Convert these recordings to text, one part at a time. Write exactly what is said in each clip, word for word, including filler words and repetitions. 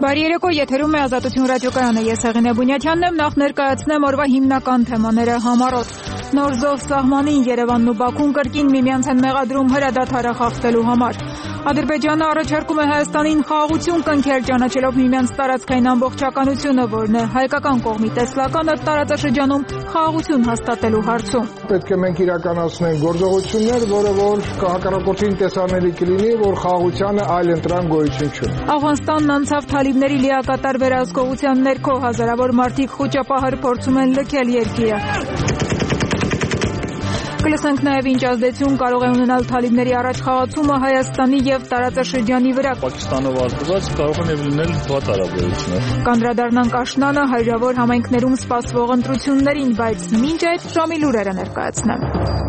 Բարի երեկո, եթերում է Ազատություն ռադիոկայանը, ես Հեղինե Բունյաթյանն եմ, նախ ներկայացնեմ օրվա հիմնական թեմաները համառոտ։ Նոր զով սահմանին Երևանն ու Բաքուն կրկին միմյանց են մեղադրում հրադադարը խախտելու համար։ Ադրբեջանը առաջարկում է Հայաստանին խաղաղություն կնքել, ճանաչելով միմյանց տարածքային ամբողջականությունը, որն է հայկական կողմի տեսլականը տարածաշրջանում խաղաղություն հաստատելու հարցում։ Պետք է մենք իրականացնենք գործողություններ, որը որ հակառակորդին տեսանելի կլինի, որ խաղաղությանը այլ ընտրան գոյություն չունի։ Աֆղանստանն անցավ թալիբների լիակատար վերահսկողության ներքո, հազարավոր մարդիկ խոճապահար փորձում են լքել երկիրը։ Կլսենք նաև ինչ ազդեցություն կարող է ունենալ թալիբների առաջխաղացումը Հայաստանի եւ տարածաշրջանի վրա։ Պակիստանով ազդված կարող են լինել վատ հարաբերություններ։ Կանդրադառնանք աշնանը հարյուրավոր համայնքներում սպասվող ընտրություններին, բայց մինչ այդ ժամի լուրերը ներկայացնեմ։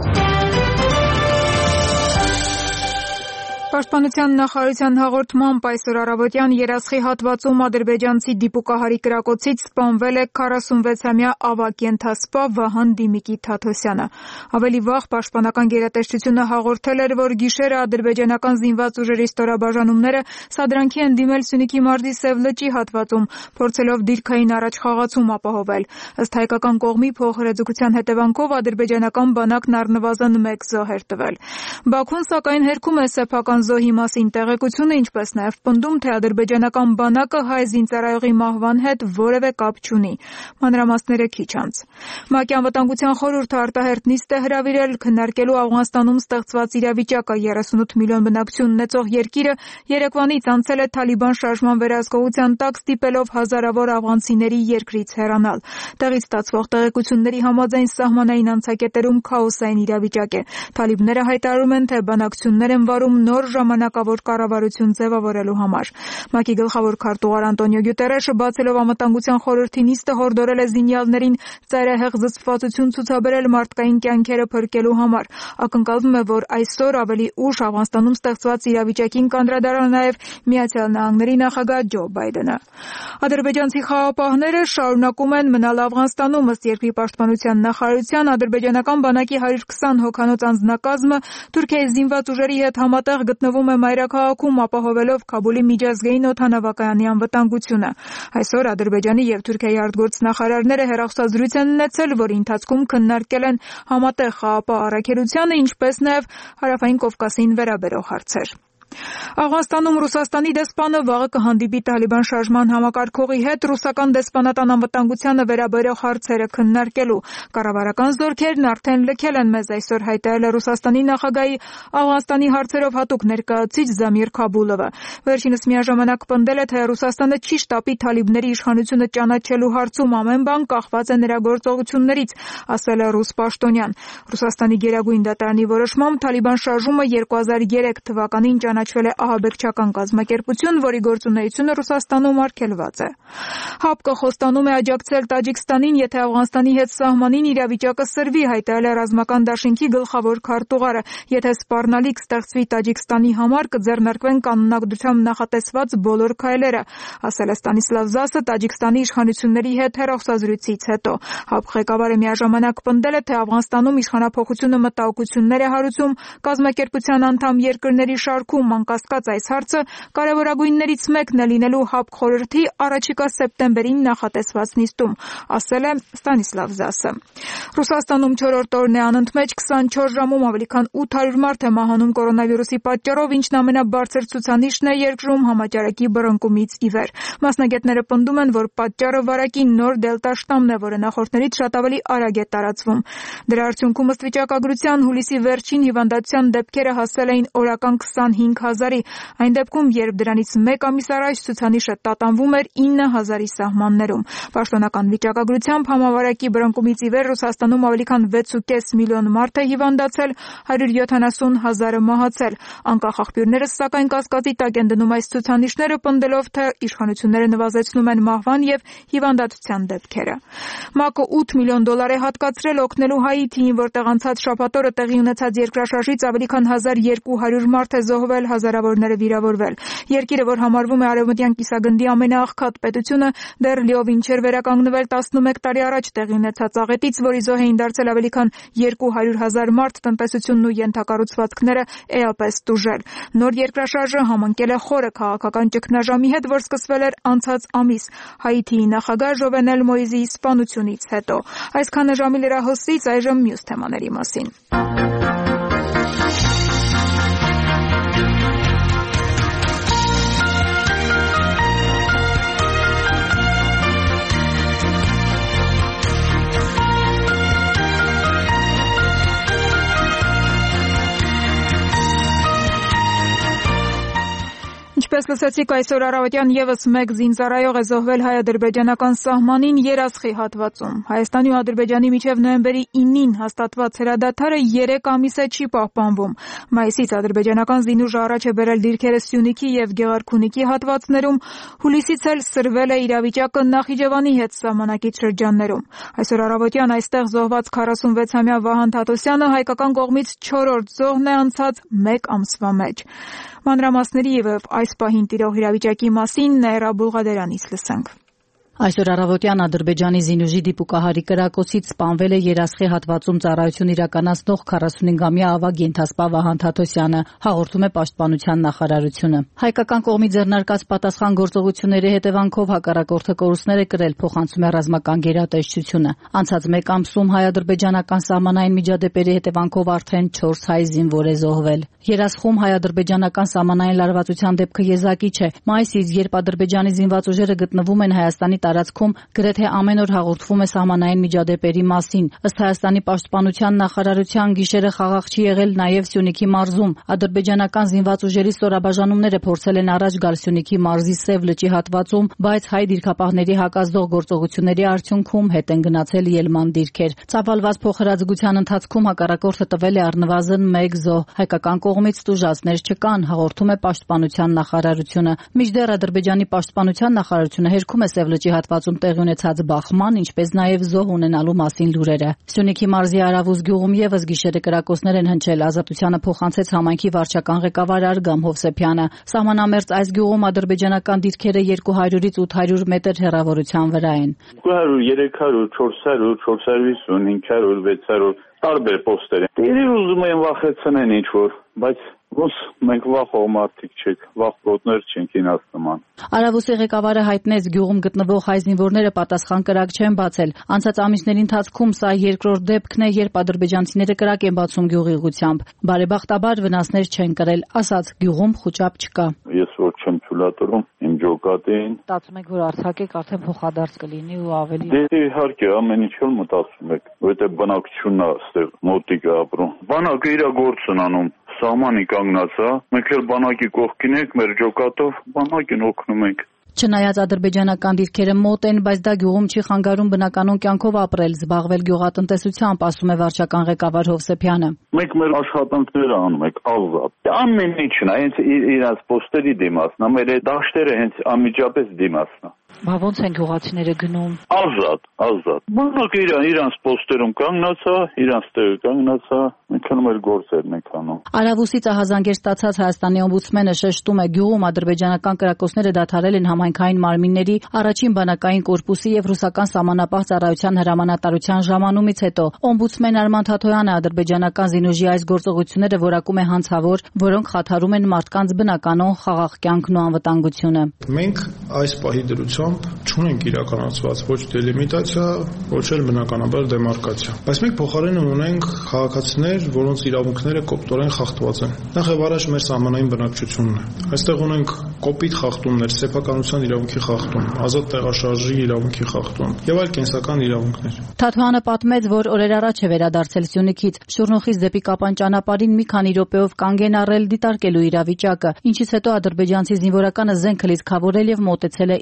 Պաշտպանության նախարարության հաղորդմամբ այսօր առավոտյան Երասխի հատվածում ադրբեջանցի դիպուկահարի կրակոցից սպանվել է քառասունվեցամյա ավագ ենթասպա Վահան Դիմիկի Թաթոսյանը։ Ավելի վաղ պաշտպանական գերատեսչությունը հաղորդել էր, որ գիշերը ադրբեջանական զինված ուժերի ստորաբաժանումները սադրանքի են դիմել Սյունիքի մարզի Սև լճի հատվածում, փորձելով դիրքային առաջխաղացում ապահովել։ Ըստ հայկական կողմի փոխհրաձգության հետևանքով ադրբեջանական բանակն առնվազն մեկ զոհ էր տվել։ Բաքուն սակայն հերքում է սեփական զոհի մասին տեղեկությունը, ինչպես նաև պնդում, թե ադրբեջանական բանակը հայ զինծառայողի մահվան հետ որևէ կապ չունի։ Մանրամասները քիչ անց։ ՄԱԿ-ի անվտանգության խորհուրդը արտահերթ նիստ է հրավիրել քննարկելու Աֆղանստանում ստեղծված իրավիճակը։ երեսունութ միլիոն բնակչություն ունեցող երկիրը երեկվանից անցել է Թալիբան շարժման վերահսկողության տակ, ստիպելով հազարավոր աֆղանցիների երկրից հեռանալ։ Տեղից ստացվող տեղեկությունների համաձայն սահմանային անցակետերում քաոսային իրավիճակ է։ Թալիբները հայտարարում են, թե բանակցություններ են վարում նոր ժամանակավոր կառավարություն ձևավորելու համար։ ՄԱԿ-ի գլխավոր քարտուղար Անտոնիո Գյուտերեշը բացելով անվտանգության խորհրդի նիստը հորդորել է զինյալներին ծայրահեղ զսպվածություն ցուցաբերել մարդկային կյանքերը փրկելու համար։ Ակնկալվում է, որ այսօր ավելի ուշ Աֆղանստանում ստեղծված իրավիճակին կանդրադառնա նաև Միացյալ Նահանգների նախագահ Ջո Բայդենը։ Ադրբեջանցի խաղապահները շարունակում են մնալ Աֆղանստանում, ըստ երկրի պաշտպանության նախարարության, ադրբեջանական բանակի հարյուր քսան հոգանոց անձնակազմը Թուրքիայի զինված ուժերի հետ համատեղ գտնվում է մայրաքաղաքում, ապահովելով Քաբուլի միջազգային օդանավակայանի անվտանգությունը։ Այսօր Ադրբեջանի եւ Թուրքիայի արտգործնախարարները հեռախոսազրույց են ունեցել, որի ընթացքում քննարկել են համատեղ խաղապահ առաքելությանը, ինչպես նաև Հարավային Կովկասին վերաբերող հարցեր։ Աֆղանստանում Ռուսաստանի դեսպանը վաղը կհանդիպի Թալիբան շարժման համակարգողի հետ ռուսական դեսպանատան անվտանգությանը վերաբերող հարցերը քննարկելու։ Կառավարական զորքերն արդեն լքել են մեզ այսօր հայտարարել է Ռուսաստանի նախագահի Աֆղանստանի հարցերով հատուկ ներկայացուցիչ Զամիր Քաբուլովը։ Վերջինս միաժամանակ պնդել է, թե Ռուսաստանը չի շտապի թալիբների իշխանությունը ճանաչելու հարցում, ամեն բան կախված է նրա գործողություններից, ասել է ռուս պաշտոնյան։ Ռուսաստանի գերագույն դատարանի որոշմամբ Թալիբան շարժումը երկու հազար երեք թվականին ճանաչվել է ահաբեկչական կազմակերպություն, որի գործունեությունը Ռուսաստանում արգելված է։ ՀԱՊԿ-ը խոստանում է աջակցել Տաջիկստանին, եթե Աֆղանստանի հետ սահմանին իրավիճակը սրվի, հայտարարել է ռազմական դաշինքի գլխավոր քարտուղարը։ Եթե սպառնալիք ստեղծվի Տաջիկստանի համար, կձեռնարկվեն կանոնադրությամբ նախատեսված բոլոր քայլերը, ասել է Ստանիսլավ Զասը Տաջիկստանի իշխանությունների հետ հեռախոսազրույցից հետո։ ՀԱՊԿ ղեկավարը միաժամանակ պնդել է, թե Աֆղանստանում իշխանափոխությունը մտահոգություններ է հարուցում կազմակերպության անդամ երկրների շարքում, անկասկած այս հարցը կարևորագույններից մեկն է լինելու ՀԱՊԿ խորհրդի առաջիկա սեպտեմբերին նախատեսված նիստում, ասել է Ստանիսլավ Զասը։ Ռուսաստանում չորրորդ օրն է անընդմեջ քսանչորս ժամում ավելի քան ութ հարյուր մարդ է մահանում կորոնավիրուսի պատճառով, ինչն ամենաբարձր ցուցանիշն է երկրում համաճարակի բռնկումից ի վեր։ Մասնագետները պնդում են, որ պատճառը վարակի նոր դելտա շտամն է, որը նախորդներից շատ ավելի արագ է տարածվում։ Դրա արդյունքում ըստ վիճակագրության հուլիսի վերջին հիվանդացության դեպքերը հասել էին օրական քսանհինգ հազարի, այն դեպքում, երբ դրանից մեկ ամիս առաջ ցուցանիշը տատանվում էր ինը հազարի սահմաններում։ Պաշտոնական վիճակագրությամբ համավարակի բռնկումից ի վեր Ռուսաստանում ավելի քան վեց ու կես միլիոն մարդ է հիվանդացել, հարյուր յոթանասուն հազարը մահացել։ Անկախ աղբյուրները սակայն կասկածի տակ են դնում այս ցուցանիշները, պնդելով, թե իշխանությունները նվազեցնում են մահվան եւ հիվանդատության դեպքերը։ ՄԱԿ-ը ութ միլիոն դոլար է հատկացրել օգնելու Հայիթիին, որտեղ անցած շաբաթ օրը տեղի ունեցած երկրաշարժից ավելի քան հազար երկու հարյուր մարդ է զոհվել, հազարավորները վիրավորվել։ Երկիրը, որ համարվում է արևմտյան կիսագնդի ամենաաղքատ պետությունը, դեռ լիովին չէր վերականգնվել տասնմեկ տարի առաջ տեղի ունեցած աղետից, որի զոհ էին դարձել ավելի քան երկու հարյուր հազար մարդ, տնտեսությունն ու ենթակառուցվածքները էապես տուժել։ Նոր երկրաշարժը համընկել է խորը քաղաքական ճգնաժամի հետ, որ սկսվել էր անցած ամիս Հայիթիի նախագահ Ժովենել Մոիզեի սպանությունից հետո։ Այսքանը ժամի լրահոսից, այժմ մյուս թեմաների մասին։ Ինչպես լսեցիք, այսօր առավոտյան ևս մեկ զինծառայող է զոհվել հայ-ադրբեջանական սահմանին Երասխի հատվածում։ Հայաստանի ու Ադրբեջանի միջև նոյեմբերի ինին հաստատված հրադադարը երեք ամիս է չի պահպանվում։ Մայիսից ադրբեջանական զինուժը առաջ է բերել դիրքերը Սյունիքի եւ Գեղարքունիքի հատվածներում, հուլիսից էլ սրվել է իրավիճակը Նախիջևանի հետ սահմանակից շրջաններում։ Այսօր առավոտյան այստեղ զոհված քառասունվեցամյա Վահան Թադոսյանը հայկական կողմից չորրորդ զոհն է անցած մեկ ամսվա մեջ։ Մանրամասների եւ այս պահին տիրող իրավիճակի մասին Նաիրա Բուլղադերանից լսենք։ Այսօր առավոտյան Ադրբեջանի զինուժի դիպուկահարի կրակոցից սպանվել է Երասխի հատվածում ծառայություն իրականացնող քառասունհինգամյա ավագ ենթասպա Վահան Թադոսյանը, հաղորդում է Պաշտպանության նախարարությունը։ Հայկական կողմի ձեռնարկած պատասխան գործողությունների հետևանքով հակառակորդը կորուստներ է կրել, փոխանցում է ռազմական գերատեսչությունը։ Անցած մեկ ամսում հայ-ադրբեջանական սահմանային միջադեպերի հետևանքով արդեն չորս հայ զինվոր է զոհվել։ Երասխում հայ-ադրբեջանական սահմանային լարվածության դեպքը եզակի չէ։ Մայիսից, երբ Ադրբեջանի զինված ուժերը գտնվում են Հայաստանի տարածքում, գրեթե ամեն օր հաղորդվում է սահմանային միջադեպերի մասին։ Ըստ Հայաստանի պաշտպանության նախարարության, գիշերը խաղաղ չի եղել նաև Սյունիքի մարզում։ Ադրբեջանական զինված ուժերի ստորաբաժանումները փորձել են առաջ գալ Սյունիքի մարզի Սև լճի հատվածում, բայց հայ դիրքապահների հակազդող գործողությունների արդյունքում հետ են գնացել ելման դիրքեր։ Ծավալված փոխհրաձգության ընթացքում հակառակորդը տվել է առնվազն մեկ զոհ։ Հայկական կողմից տուժածներ չկան, հաղորդում է Պաշտպանության նախարարությունը։ Մինչդեռ Ադրբեջանի պաշտպանության նախարարությունը հերքում է Սև լճի հատվածում տեղի ունեցած բախման, ինչպես նաև զոհ ունենալու մասին լուրերը։ Սյունիքի մարզի Արավուզ գյուղում ևս գիշերը կրակոցներ են հնչել, ազատությանը փոխանցեց համայնքի վարչական ղեկավար Արգամ Հովսեփյանը։ Սահմանամերձ այս գյուղում ադրբեջանական դիրքերը երկու հարյուրից ութ հարյուր մետր հեռավորության վրա են։ երկու հարյուր, երեք հարյուր, չորս հարյուր, չորս հարյուր հիսուն, հինգ հարյուր, վեց հարյուր տարբեր պոստեր են։ Իրեն ուզում են վախեցնեն ինչ-որ, բայց ոնց մենք վախող մարդիկ չենք, վախ գոտներ չենք ինձ նման։ Արավուսի ղեկավարը հայտնեց, գյուղում գտնվող հայ զինվորները պատասխան կրակ չեն բացել։ Անցած ամիսների ընթացքում սա երկրորդ դեպքն է, երբ ադրբեջանցիները կրակ են բացում գյուղի ուղղությամբ։ Բարեբախտաբար վնասներ չեն կրել, ասաց գյուղում խուճապ չկա։ Ես որ չեմ թույլատրում իմ ջոկատին։ Մտածում եք, որ արձակեք արդեն փոխադարձ կլինի ու ավելի։ Դե իհարկե ամեն ինչ որ մտածում եք, որովհետեւ բնակչությունն է այստեղ մոտիկ ապրում։ Բանակը իր գործն անում։ Սահմանի կանգնած է, մենք էլ բանակի կողքին ենք, մեր ջոկատով բանակին օգնում ենք։ Չնայած ադրբեջանական դիրքերը մոտ են, բայց դա գյուղում չի խանգարում բնականon կյանքով ապրել, զբաղվել գյուղատնտեսությամբ, ասում է վարչական ղեկավար Հովսեփյանը։ Մենք մեր աշխատանքները անում ենք ազատ։ Ամեն ինչն է, հենց իրաց պոստերի դիմացն է, մեր դաշտերը հենց անմիջապես դիմացն է։ Բա ոնց են գյուղացիները գնում։ Ազատ, ազատ։ Բանակը իր իրանց պոստերում կանգնած է, իրանց տեղը կանգնած է, մենք անում մեր գործերն ենք անում։ Արավուսից ահազանգեր ստացած Հայաստանի օմբուդսմենը շեշտում է, գյուղում ադրբեջանական կրակոցները դադարել են համայնքային մարմինների առաջին բանակային կորպուսի եւ ռուսական սահմանապահ ծառայության հրամանատարության ժամանումից հետո։ Օմբուդսմեն Արման Թաթոյանը ադրբեջանական զինուժի այս գործողությունները որակում է հանցավոր, որոնք խաթարում են մարդկանց բնականon խաղաղ կյանքն ու անվտանգությունը։ Մենք այս պահի դրությամբ չունենք իրականացված ոչ դելիմիտացիա, ոչ էլ բնականաբար դեմարկացիա։ Բայց մենք փոխարենը ունենք քաղաքացիներ, որոնց իրավունքները կոպտորեն խախտված են։ Նախ եւ առաջ մեր սահմանային բնակչությունն է։ Այստեղ ունենք կոպիտ խախտումներ, սեփականության իրավունքի խախտում, ազատ տեղաշարժի իրավունքի խախտում եւ այլ կենսական իրավունքներ։ Թաթոյանը պատմեց, որ օրեր առաջ է վերադարձել Սյունիքից, Շուռնուխից դեպի Կապան ճանապարհին մի քանի րոպեով կանգ են առել դիտարկելու իրավիճակը, ինչից հետո ադրբեջանցի զինվորականը զենքը լիցքավորել եւ մոտեցել է իրենց։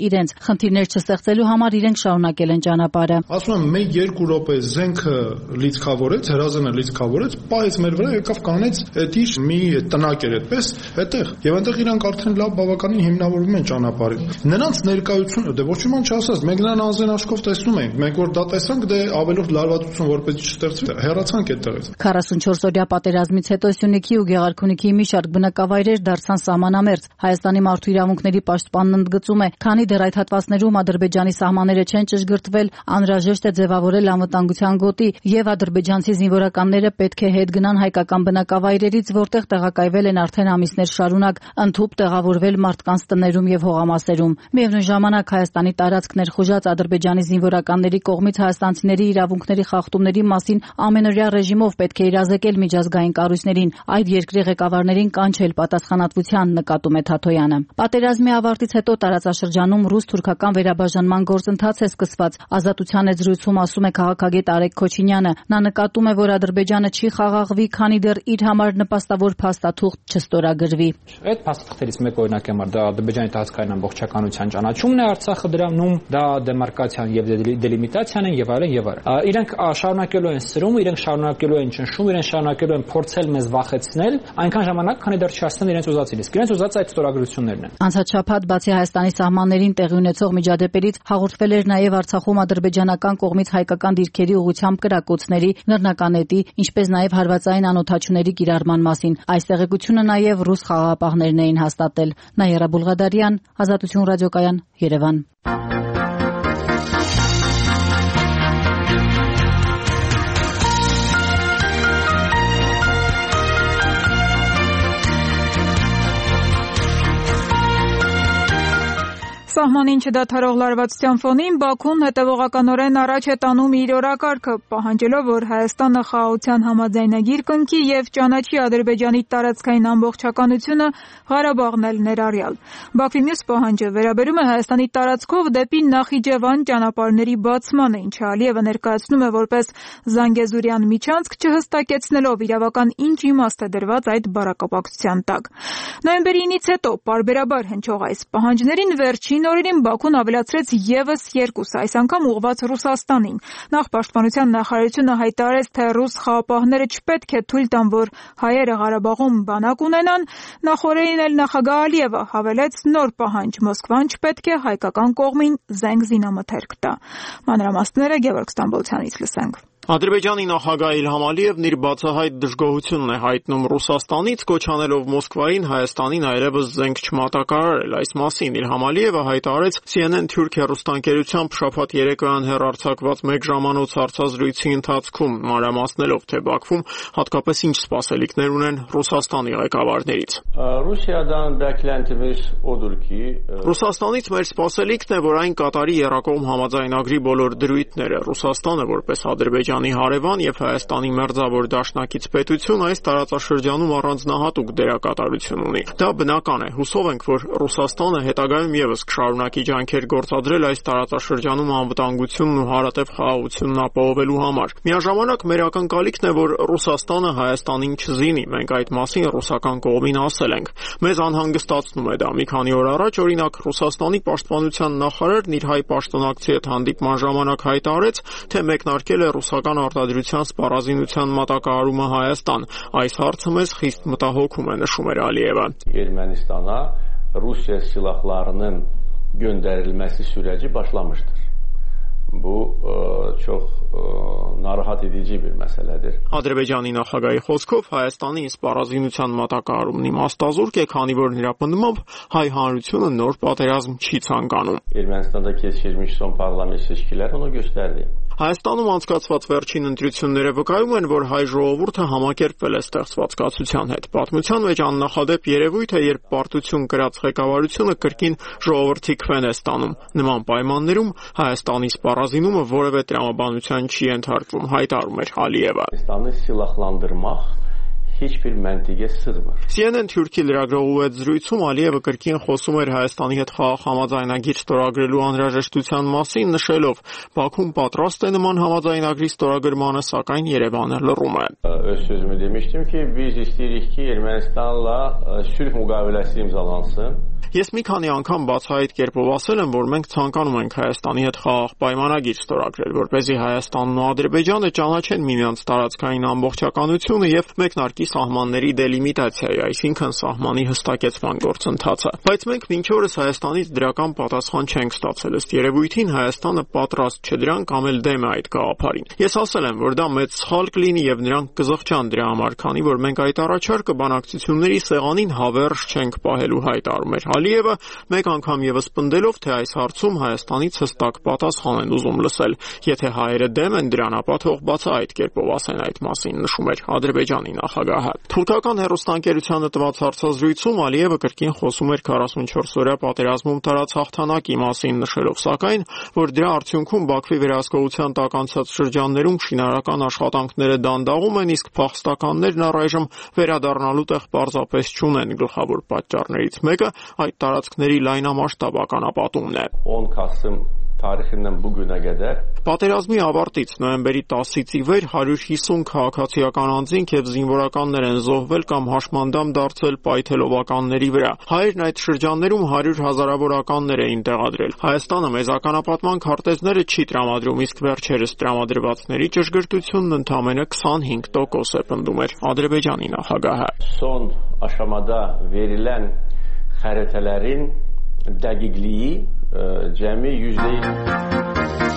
խնդիրներ չստեղծելու համար իրենք շարունակել են ճանապարհը։ Ասում եմ, մեկ երկու րոպե զենքը լիցքավորեց, հրազենը լիցքավորեց, պահեց մեր վրա, եկավ կանեց այդ իր մի տնակ էր այդպես, այդտեղ։ Եվ այնտեղ իրանք արդեն լավ բավականին հիմնավորվում են ճանապարհին։ Նրանց ներկայությունը դե ոչ մի բան չասած, մենք նրան անզեն աշխով տեսնում ենք, մենք որ դա տեսանք, դե ավելորդ լարվածություն որպեսզի չստեղծվի, հեռացանք այդտեղից։ քառասունչորս օրյա պատերազմից հետո Սյունիքի ու Գեղարքունիքի մի շարք բնակավայրեր դարձան սահմանամերձ։ Հայաստանի մարդու իրավունքների պաշտպանն ընդգծում է, քանի դեռ այդ հատվածներում Ադրբեջանի սահմանները չեն ճշգրտվել, անհրաժեշտ է ձևավորել անվտանգության գոտի եւ ադրբեջանցի զինվորականները պետք է հետ գնան հայկական բնակավայրերից, որտեղ տեղակայվել են արդեն ամիսներ շարունակ, ընդհուպ տեղավորվել մարդկանց տներում եւ հողամասերում։ Միևնույն ժամանակ Հայաստանի տարածքներ խոժած Ադրբեջանի զինվորականների կողմից հայաստանցիների իրավունքների խախտումների մասին ամենօրյա ռեժիմով պետք է իրազեկել միջազգային կառույցներին, այդ երկրի ղեկավարներին կանչել պատասխանատվության, նկատում է Թաթոյանը։ Պատերազմի ավարտից հետո տարածաշրջանում ռուս-թուրքական վերաբաժանման գործընթաց է սկսված։ Ազատության է զրույցում ասում է քաղաքագետ Արեգ Քոչինյանը։ Նա նկատում է, որ Ադրբեջանը չի խաղաղվի, քանի դեռ իր համար նպաստավոր փաստաթուղթ չստորագրվի։ Այդ փաստաթղթերից մեկ օրինակ եմ դա Ադրբեջանի տարածքային ամբողջականության ճանաչումն է Արցախը դրանում, դա դեմարկացիան եւ դելիմիտացիան են եւ այլն եւ այլն։ Իրենք շարունակելու են սրում, իրենք շարունակելու են ճնշում, իրենք շարունակելու են փորձել մեզ վախեցնել, այնքան ժամանակ, քանի դեռ չհասնեն իրենց ուզածին։ Իսկ իրենց ուզածը այդ ստորագրություններն են։ Անցած շաբաթ բացի Հայաստանի սահմաններին տեղի ունեցող միջադեպերից հաղորդվել էր նաեւ Արցախում ադրբեջանական կողմից հայկական դիրքերի ուղղությամբ կրակոցների, նռնականետի, ինչպես նաեւ հարվածային անօդաչուների կիրառման մասին։ Այս տեղեկությունը նաեւ ռուս խաղաղապահներն էին հաստատել։ Նաիրա Բուլղադարյան, Ազատություն ռադիոկայան, Երևան։ Սահմանին չդադարող լարվածության ֆոնին Բաքուն հետևողականորեն առաջ է տանում իր օրակարգը, պահանջելով, որ Հայաստանը խաղաղության համաձայնագիր կնքի եւ ճանաչի Ադրբեջանի տարածքային ամբողջականությունը, Ղարաբաղն էլ ներառյալ։ Բաքվի մյուս պահանջը վերաբերում է Հայաստանի տարածքով դեպի Նախիջևան ճանապարհների բացմանը, ինչը Ալիևը ներկայացնում է որպես Զանգեզուրյան միջանցք, չհստակեցնելով իրավական ինչ իմաստ է դրված այդ բառակապակցության տակ։ Նոյեմբերի ինից հետո պարբերաբար հնչող այս պահանջներին վերջին օրերին Բաքուն ավելացրեց եւս երկուսը, այս անգամ ուղղված Ռուսաստանին։ Նախ պաշտպանության նախարարությունը հայտարարեց, թե ռուս խաղապահները չպետք է թույլ տան, որ հայերը Ղարաբաղում բանակ ունենան, նախորդին էլ նախագահ Ալիևը հավելեց նոր պահանջ՝ Մոսկվան չպետք է հայկական կողմին զենք զինամթերք տա։ Մանրամասները Գևորգ Ստամբոլցյանից լսենք։ Ադրբեջանի նախագահ Իլհամ Ալիևն իր բացահայտ դժգոհությունն է հայտնում Ռուսաստանից, կոչ անելով Մոսկվային Հայաստանին այլևս զենք չմատակարարել։ Այս մասին Իլհամ Ալիևը հայտարարեց C N N Թուրք հեռուստաընկերությամբ շաբաթ երեկոյան հեռարձակված մեկ ժամանոց հարցազրույցի ընթացքում, մանրամասնելով, թե Բաքվում հատկապես ինչ սպասելիքներ ունեն Ռուսաստանի ղեկավարներից։ Ռուսաստանից մեր սպասելիքն է, որ այն կատարի Եռակողմ համաձայնագրի բոլոր դրույթները։ Ռուսաստանը, որպես Ադրբեջանի հարևան եւ Հայաստանի մերձավոր դաշնակից պետություն, այս տարածաշրջանում առանձնահատուկ դերակատարություն ունի։ Դա բնական է։ Հուսով ենք, որ Ռուսաստանը հետագայում եւս կշարունակի ջանքեր գործադրել այս տարածաշրջանում անվտանգությունն ու հարատև խաղաղությունն ապահովելու համար։ Միաժամանակ մեր ակնկալիքն է, որ Ռուսաստանը Հայաստանին չզինի։ Մենք այդ մասին ռուսական կողմին ասել ենք։ Մեզ անհանգստացնում է դա։ Մի քանի օր առաջ, օրինակ, Ռուսաստանի պաշտպանության նախարարն իր հայ պաշտոնակցի հետ հանդիպման ժամանակ հայտարարեց, թե մեկնարկել է ռուսական արտադրության սպառազինության մատակարարումը Հայաստան։ Այս հարցը մեզ խիստ մտահոգում է, նշում էր Ալիևը։ Ermənistana Rusiya silahlarının göndərilməsi sürəci başlamışdır. Bu çox narahat edici bir məsələdir. Ադրբեջանի նախագահի խոսքով Հայաստանի սպառազինության մատակարարումն իմաստազուրկ է, քանի որ նրա պնդումով հայ հանրությունը նոր պատերազմ չի ցանկանում։ Ermənistanda keçirilmiş son parlament seçkiləri onu göstərdi. Հայաստանում անցկացված վերջին ընտրությունները վկայում են, որ հայ ժողովուրդը համակերպվել է ստեղծված կացության հետ։ Պատմության մեջ աննախադեպ երևույթ է, երբ պարտություն կրած ղեկավարությունը կրկին ժողովրդի քվեն է ստանում։ Նման պայմաններում Հայաստանի սպառազինումը որևէ տրամաբանության չի ենթարկվում, հայտարարում էր Ալիևը։ Հայաստանը սիլախլանդırmaq heç bir məntiqə sığmır. C N N Թուրքի լրագրողու հետ զրույցում Ալիևը կրկին խոսում էր Հայաստանի հետ խաղաղ համաձայնագիր ստորագրելու անհրաժեշտության մասին, նշելով, Բաքուն պատրաստ է նման համաձայնագրի ստորագրմանը, սակայն Երևանը լռում է։ Öz sözümü demiştim ki, biz istəyirik ki, Ermənistanla sülh müqaviləsi imzalansın. Ես մի քանի անգամ բացահայտ կերպով ասել եմ, որ մենք ցանկանում ենք Հայաստանի հետ խաղաղ պայմանագիր ստորագրել, որպեսզի Հայաստանն ու Ադրբեջանը ճանաչեն միմյանց տարածքային ամբողջականությունը եւ մեկնարկի սահմանների դելիմիտացիայի, այսինքն սահմանի հստակեցման գործընթացը։ Բայց մենք մինչ օրս Հայաստանից դրական պատասխան չենք ստացել, ըստ երևույթին Հայաստանը պատրաստ չէ դրան կամ էլ դեմ է այդ գաղափարին։ Ես ասել եմ, որ դա մեծ սխալ կլինի եւ նրանք կզղջան դրա համար, քանի որ մենք այդ առաջարկը բանակցությունների սեղանին հավերժ չենք պահելու, հայտարարում էր Ալիևը, մեկ անգամ եւս պնդելով, թե այս հարցում Հայաստանից հստակ պատասխան են ուզում լսել։ Եթե հայերը դեմ են դրան, ապա թող բացահայտ կերպով ասեն այդ մասին, նշում էր Ադրբեջանի նախագահը։ Թուրքական հեռուստաընկերությանը տված հարցազրույցում Ալիևը կրկին խոսում էր քառասունչորս օրյա պատերազմում տարած հաղթանակի մասին, նշելով սակայն, որ դրա արդյունքում Բաքվի վերահսկողության տակ անցած շրջաններում շինարարական աշխատանքները դանդաղում են, իսկ փախստականներն առայժմ վերադառնալու տեղ պարզապես չունեն։ Գլխավոր պատճառներից մեկը այդ տարածքների լայնամասշտաբ ականապատումն է։ Tarixindən bu günə qədər Պատերազմի ավարտից նոյեմբերի տասից ի վեր հարյուր հիսուն քաղաքացիական անձինք եւ զինվորականներ են զոհվել կամ հաշմանդամ դարձել պայթելովականների վրա։ Հայերն այդ շրջաններում հարյուր հազարավորականներ էին տեղադրել։ Հայաստանը մեծ ականապատման քարտեզները չի տրամադրում, իսկ վերջերս տրամադրվածների ճշգրտությունն ընդամենը քսանհինգ տոկոս է, պնդում էր Ադրբեջանի նախագահը։ Son aşamada verilən xəritələrin dəqiqliyi cəmi yüzde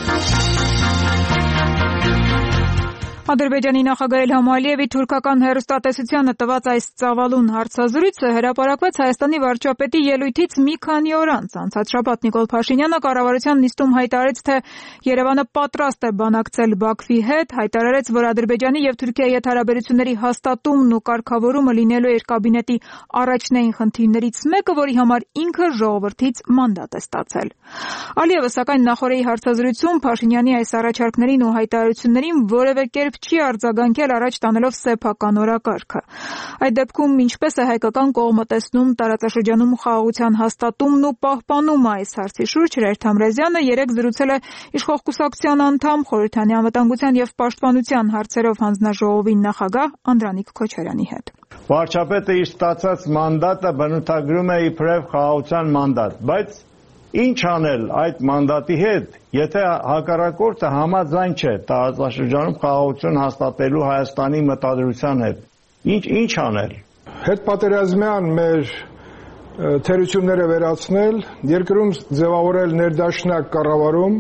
Ադրբեջանի նախագահ Իլհամ Ալիևի թուրքական հեռուստատեսությանը տված այս ծավալուն հարցազրույցը հրապարակվեց Հայաստանի վարչապետի ելույթից մի քանի օր անց։ Անցած շաբաթ Նիկոլ Փաշինյանը կառավարության նիստում հայտարարեց, թե Երևանը պատրաստ է բանակցել Բաքվի հետ, հայտարարեց, որ Ադրբեջանի եւ Թուրքիայի հետ հարաբերությունների հաստատումն ու կարգավորումը լինելու է իր կաբինետի առաջնային խնդիրներից մեկը, որի համար ինքը ժողովրդից մանդատ է ստացել։ Ալիևը սակայն նախորդի հարցազրույցում Փաշինյանի այս առաջարկներին ու հայտարարություններին որևէ կերպ չի արձագանքել, առաջ տանելով սեփական օրակարգը։ Այդ դեպքում ինչպես է հայկական կողմը տեսնում տարածաշրջանում խաղաղության հաստատումն ու պահպանումը այս հարցի շուրջ, Հրայր Թամրազյանը երեկ զրուցել է իշխող կուսակցության անդամ, Խորհրդանի անվտանգության եւ պաշտպանության հարցերով հանձնաժողովի նախագահ Անդրանիկ Քոչարյանի հետ։ Վարչապետը իր ստացած մանդատը բնութագրում է իբրև խաղաղության մանդատ, բայց ինչ անել այդ մանդատի հետ, եթե հակառակորդը համաձայն չէ տարածաշրջանում խաղաղություն հաստատելու Հայաստանի մտադրության հետ։ Ինչ ինչ անել։ Հետպատերազմյան մեր թերությունները վերացնել, երկրում ձևավորել ներդաշնակ կառավարում,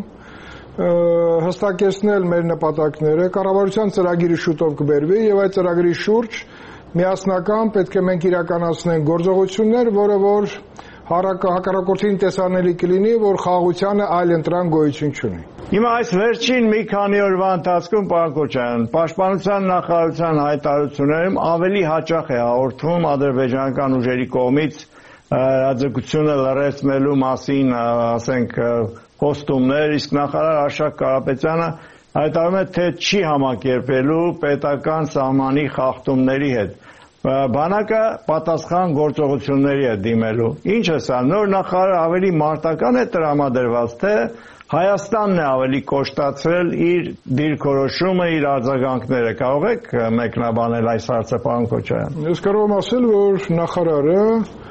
հստակեցնել մեր նպատակները, կառավարության ծրագիրը շուտով կբերվի եւ այդ ծրագրի շուրջ միասնական պետք է մենք իրականացնենք գործողություններ, որը որ հակառակորդին տեսանելի կլինի, որ խաղաղությանը այլ ընտրան գոյություն չունի։ Հիմա այս վերջին մի քանի օրվա ընթացքում, պարոն Քոչարյան, պաշտպանության նախարարության հայտարարություններում ավելի հաճախ է հաղորդվում ադրբեջանական ուժերի կողմից հրաձգությունը լրացնելու մասին, ասենք, խոստումներ, իսկ նախարար Արշակ Կարապետյանը հայտարարում է, թե չի համակերպելու պետական սահմանի խախտումների հետ։ Բանակը պատասխան գործողությունների է դիմելու։ Ինչ է սա, նոր նախարարը ավելի մարտական է տրամադրված, թե Հայաստանն է ավելի կոշտացրել իր դիրքորոշումը, իր արձագանքները։ Կարող եք մեկնաբանել այս հարցը, պարոն Քոչարյան։ Ես կարող եմ ասել, որ նախարարը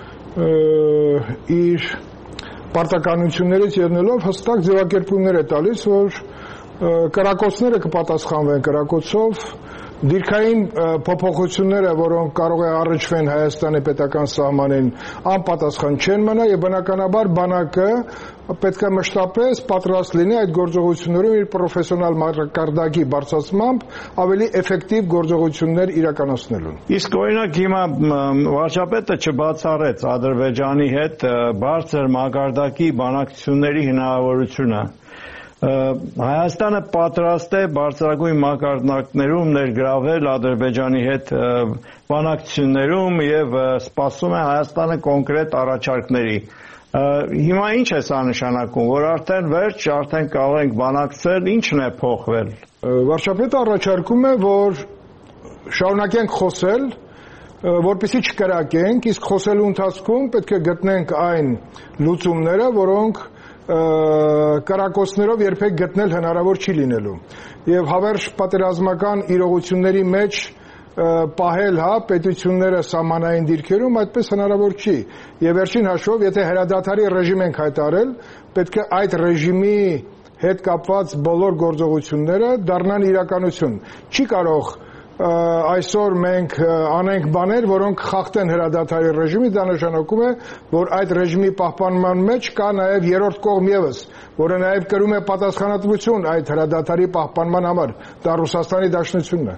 իր պարտականություններից ելնելով հստակ ձևակերպումներ է տալիս, որ կրակոցները կպատասխանվեն կրակոցով, դիրքային փոփոխությունները, որոնք կարող է առնչվեն Հայաստանի պետական սահմանին, անպատասխան չեն մնա եւ բնականաբար բանակը պետք է մշտապես պատրաստ լինի այդ գործողություններում իր պրոֆեսիոնալ մակարդակի բարձրացմամբ ավելի էֆեկտիվ գործողություններ իրականացնելուն։ Իսկ օրինակ հիմա վարչապետը չբացառեց Ադրբեջանի հետ բարձր մակարդակի բանակցությունների հնարավորությունը։ Հայաստանը պատրաստ է բարձրագույն մակարդակներում ներգրավել Ադրբեջանի հետ բանակցություններում եւ սպասում է Հայաստանը կոնկրետ առաջարկների։ Հիմա ինչ է սա նշանակում, որ արդեն վերջ, արդեն կարող ենք բանակցել, ինչն է փոխվել։ Վարչապետը առաջարկում է, որ շարունակենք խոսել, որպեսզի չկրակենք, իսկ խոսելու ընթացքում պետք է գտնենք այն լուծումները, որոնք կրակոցներով երբեք գտնել հնարավոր չի լինելու։ Եվ հավերժ պատերազմական իրողությունների մեջ պահել, հա, պետությունները սահմանային դիրքերում, այդպես հնարավոր չի։ Եվ վերջին հաշվով, եթե հրադադարի ռեժիմ ենք հայտարարել, պետք է այդ ռեժիմի հետ կապված բոլոր գործողությունները դառնան իրականություն։ Չի կարող այսօր մենք անենք բաներ, որոնք խախտեն հրադադարի ռեժիմի, դա նշանակում է, որ այդ ռեժիմի պահպանման մեջ կա նաև երրորդ կողմ ևս, որը նաև կրում է պատասխանատվություն այդ հրադադարի պահպանման համար, դա Ռուսաստանի Դաշնությունն է։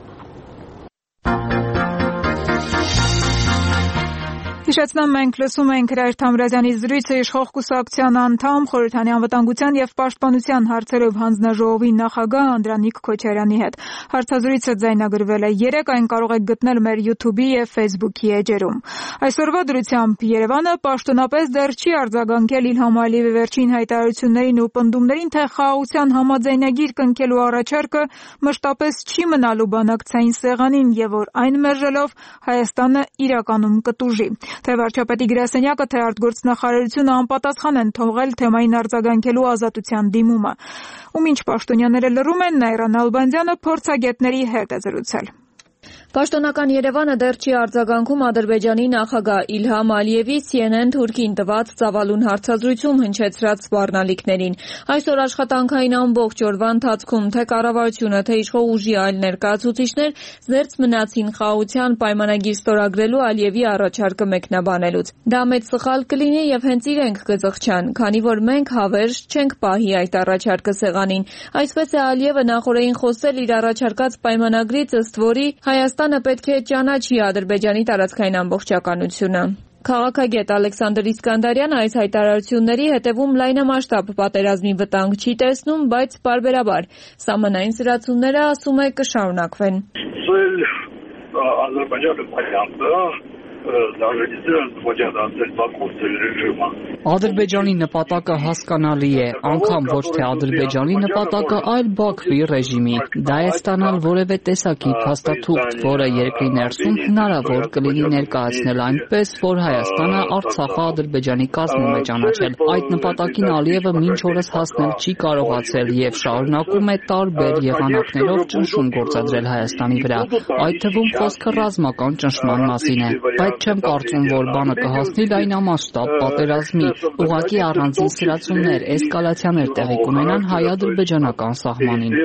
Հիշեցնեմ, մենք լսում ենք Հրայր Թամրազյանի զրույցը իշխող կուսակցության անդամ, Խորհրդանի անվտանգության եւ պաշտպանության հարցերով հանձնաժողովի նախագահ Անդրանիկ Քոչարյանի հետ։ Հարցազրույցը ձայնագրվել է երեկ, այն կարող եք գտնել մեր YouTube-ի եւ Facebook-ի էջերում։ Այսօրվա դրությամբ Երևանը պաշտոնապես դեռ չի արձագանքել Իլհամ Ալիևի վերջին հայտարարություններին ու պնդումներին, թե խաղաղության համաձայնագիր կնքելու առաջարկը մշտապես չի մնալու բանակցային սեղանին եւ որ այն մերժելով Հայաստանը իրականում կտուժի։ Թե վարչապետի գրասենյակը, թե արտգործնախարարությունը անպատասխան են թողել թեմային արձագանքելու ազատության դիմումը։ Ում ինչ պաշտոնյաները լռում են, Նայրա Նալբանդյանը փորձագետների հետ է զրուցել։ Պաշտոնական Երևանը դեռ չի արձագանքում Ադրբեջանի նախագահ Իլհամ Ալիևի C N N թուրքին տված ծավալուն հարցազրույցում հնչեցրած սպառնալիքներին։ Այսօր աշխատանքային ամբողջ օրվա ընթացքում թե կառավարությունը, թե իշխող ուժի այլ ներկայացուցիչներ զերծ մնացին խաղաղության պայմանագիր ստորագրելու Ալիևի առաջարկը մեկնաբանելուց։ Դա մեծ սխալ կլինի եւ հենց իրենք կձղճան, քանի որ մենք հավերժ չենք պահի այդ առաջարկը սեղանին։ Այսպես է Ալիևը նախորդին խոսել իր առաջարկած պայմանագրից, ըստ որի Հայաստանը պետք է ճանաչի Ադրբեջանի տարածքային ամբողջականությունը։ Քաղաքագետ Ալեքսանդր Իսկանդարյանը այս հայտարարությունների հետևում լայնամասշտաբ պատերազմի վտանգ չի տեսնում, բայց պարբերաբար սահմանային սրացումները, ասում է, կշարունակվեն։ Ադրբեջանի նպատակը հասկանալի է, անգամ ոչ թե Ադրբեջանի նպատակը, այլ Բաքվի ռեժիմի։ Դա է ստանալ որևէ տեսակի փաստաթուղթ, որը երկրի ներսում հնարավոր կլինի ներկայացնել այնպես, որ Հայաստանը Արցախը Ադրբեջանի կազմում է ճանաչել։ Այդ նպատակին Ալիևը մինչ օրս հասնել չի կարողացել եւ շարունակում է տարբեր եղանակներով ճնշում գործադրել Հայաստանի վրա։ Այդ թվում խոսքը ռազմական ճնշման մասին է։ Բայց չեմ կարծում, որ բանը կհասնի լայնամասշտաբ պատերազմի, ուղղակի առանձին սրացումներ, էսկալացիաներ տեղի կունենան հայ-ադրբեջանական սահմանին։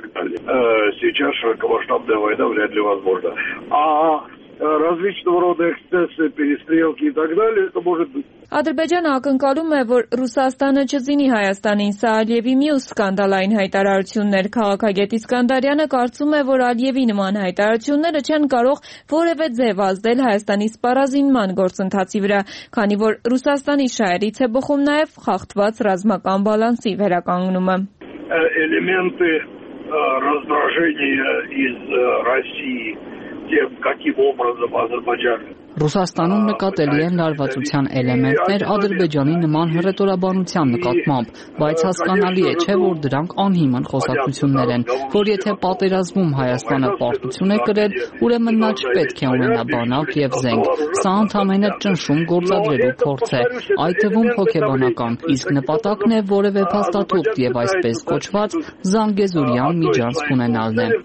различного рода эксцессы, перестрелки и так далее, это может быть. Ադրբեջանը ակնկալում է, որ Ռուսաստանը չզինի Հայաստանին, սա Ալիևի մյուս սկանդալային հայտարարություններ։ Քաղաքագետ Իսկանդարյանը կարծում է, որ Ալիևի նման հայտարարությունները չեն կարող որևէ ձև ազդել Հայաստանի սպառազինման գործընթացի վրա, քանի որ Ռուսաստանի շահերից է բխում նաև խախտված ռազմական բալանսի վերականգնումը։ Элементы раздражения из России тем, каким образом Азербайджан Ռուսաստանում նկատելի են լարվածության էլեմենտներ Ադրբեջանի նման հռետորաբանության նկատմամբ, բայց հասկանալի է, չէ, որ դրանք անհիմն խոսակցություններ են, որ եթե պատերազմում Հայաստանը պարտություն է կրել, ուրեմն նա չպետք է ունենա բանակ եւ զենք։ Սա ընդամենը ճնշում գործադրելու փորձ է, այդ թվում հոգեբանական, իսկ նպատակն է որևէ փաստաթուղթ եւ այսպես կոչված Զանգեզուրյան միջանցք ունենալն է։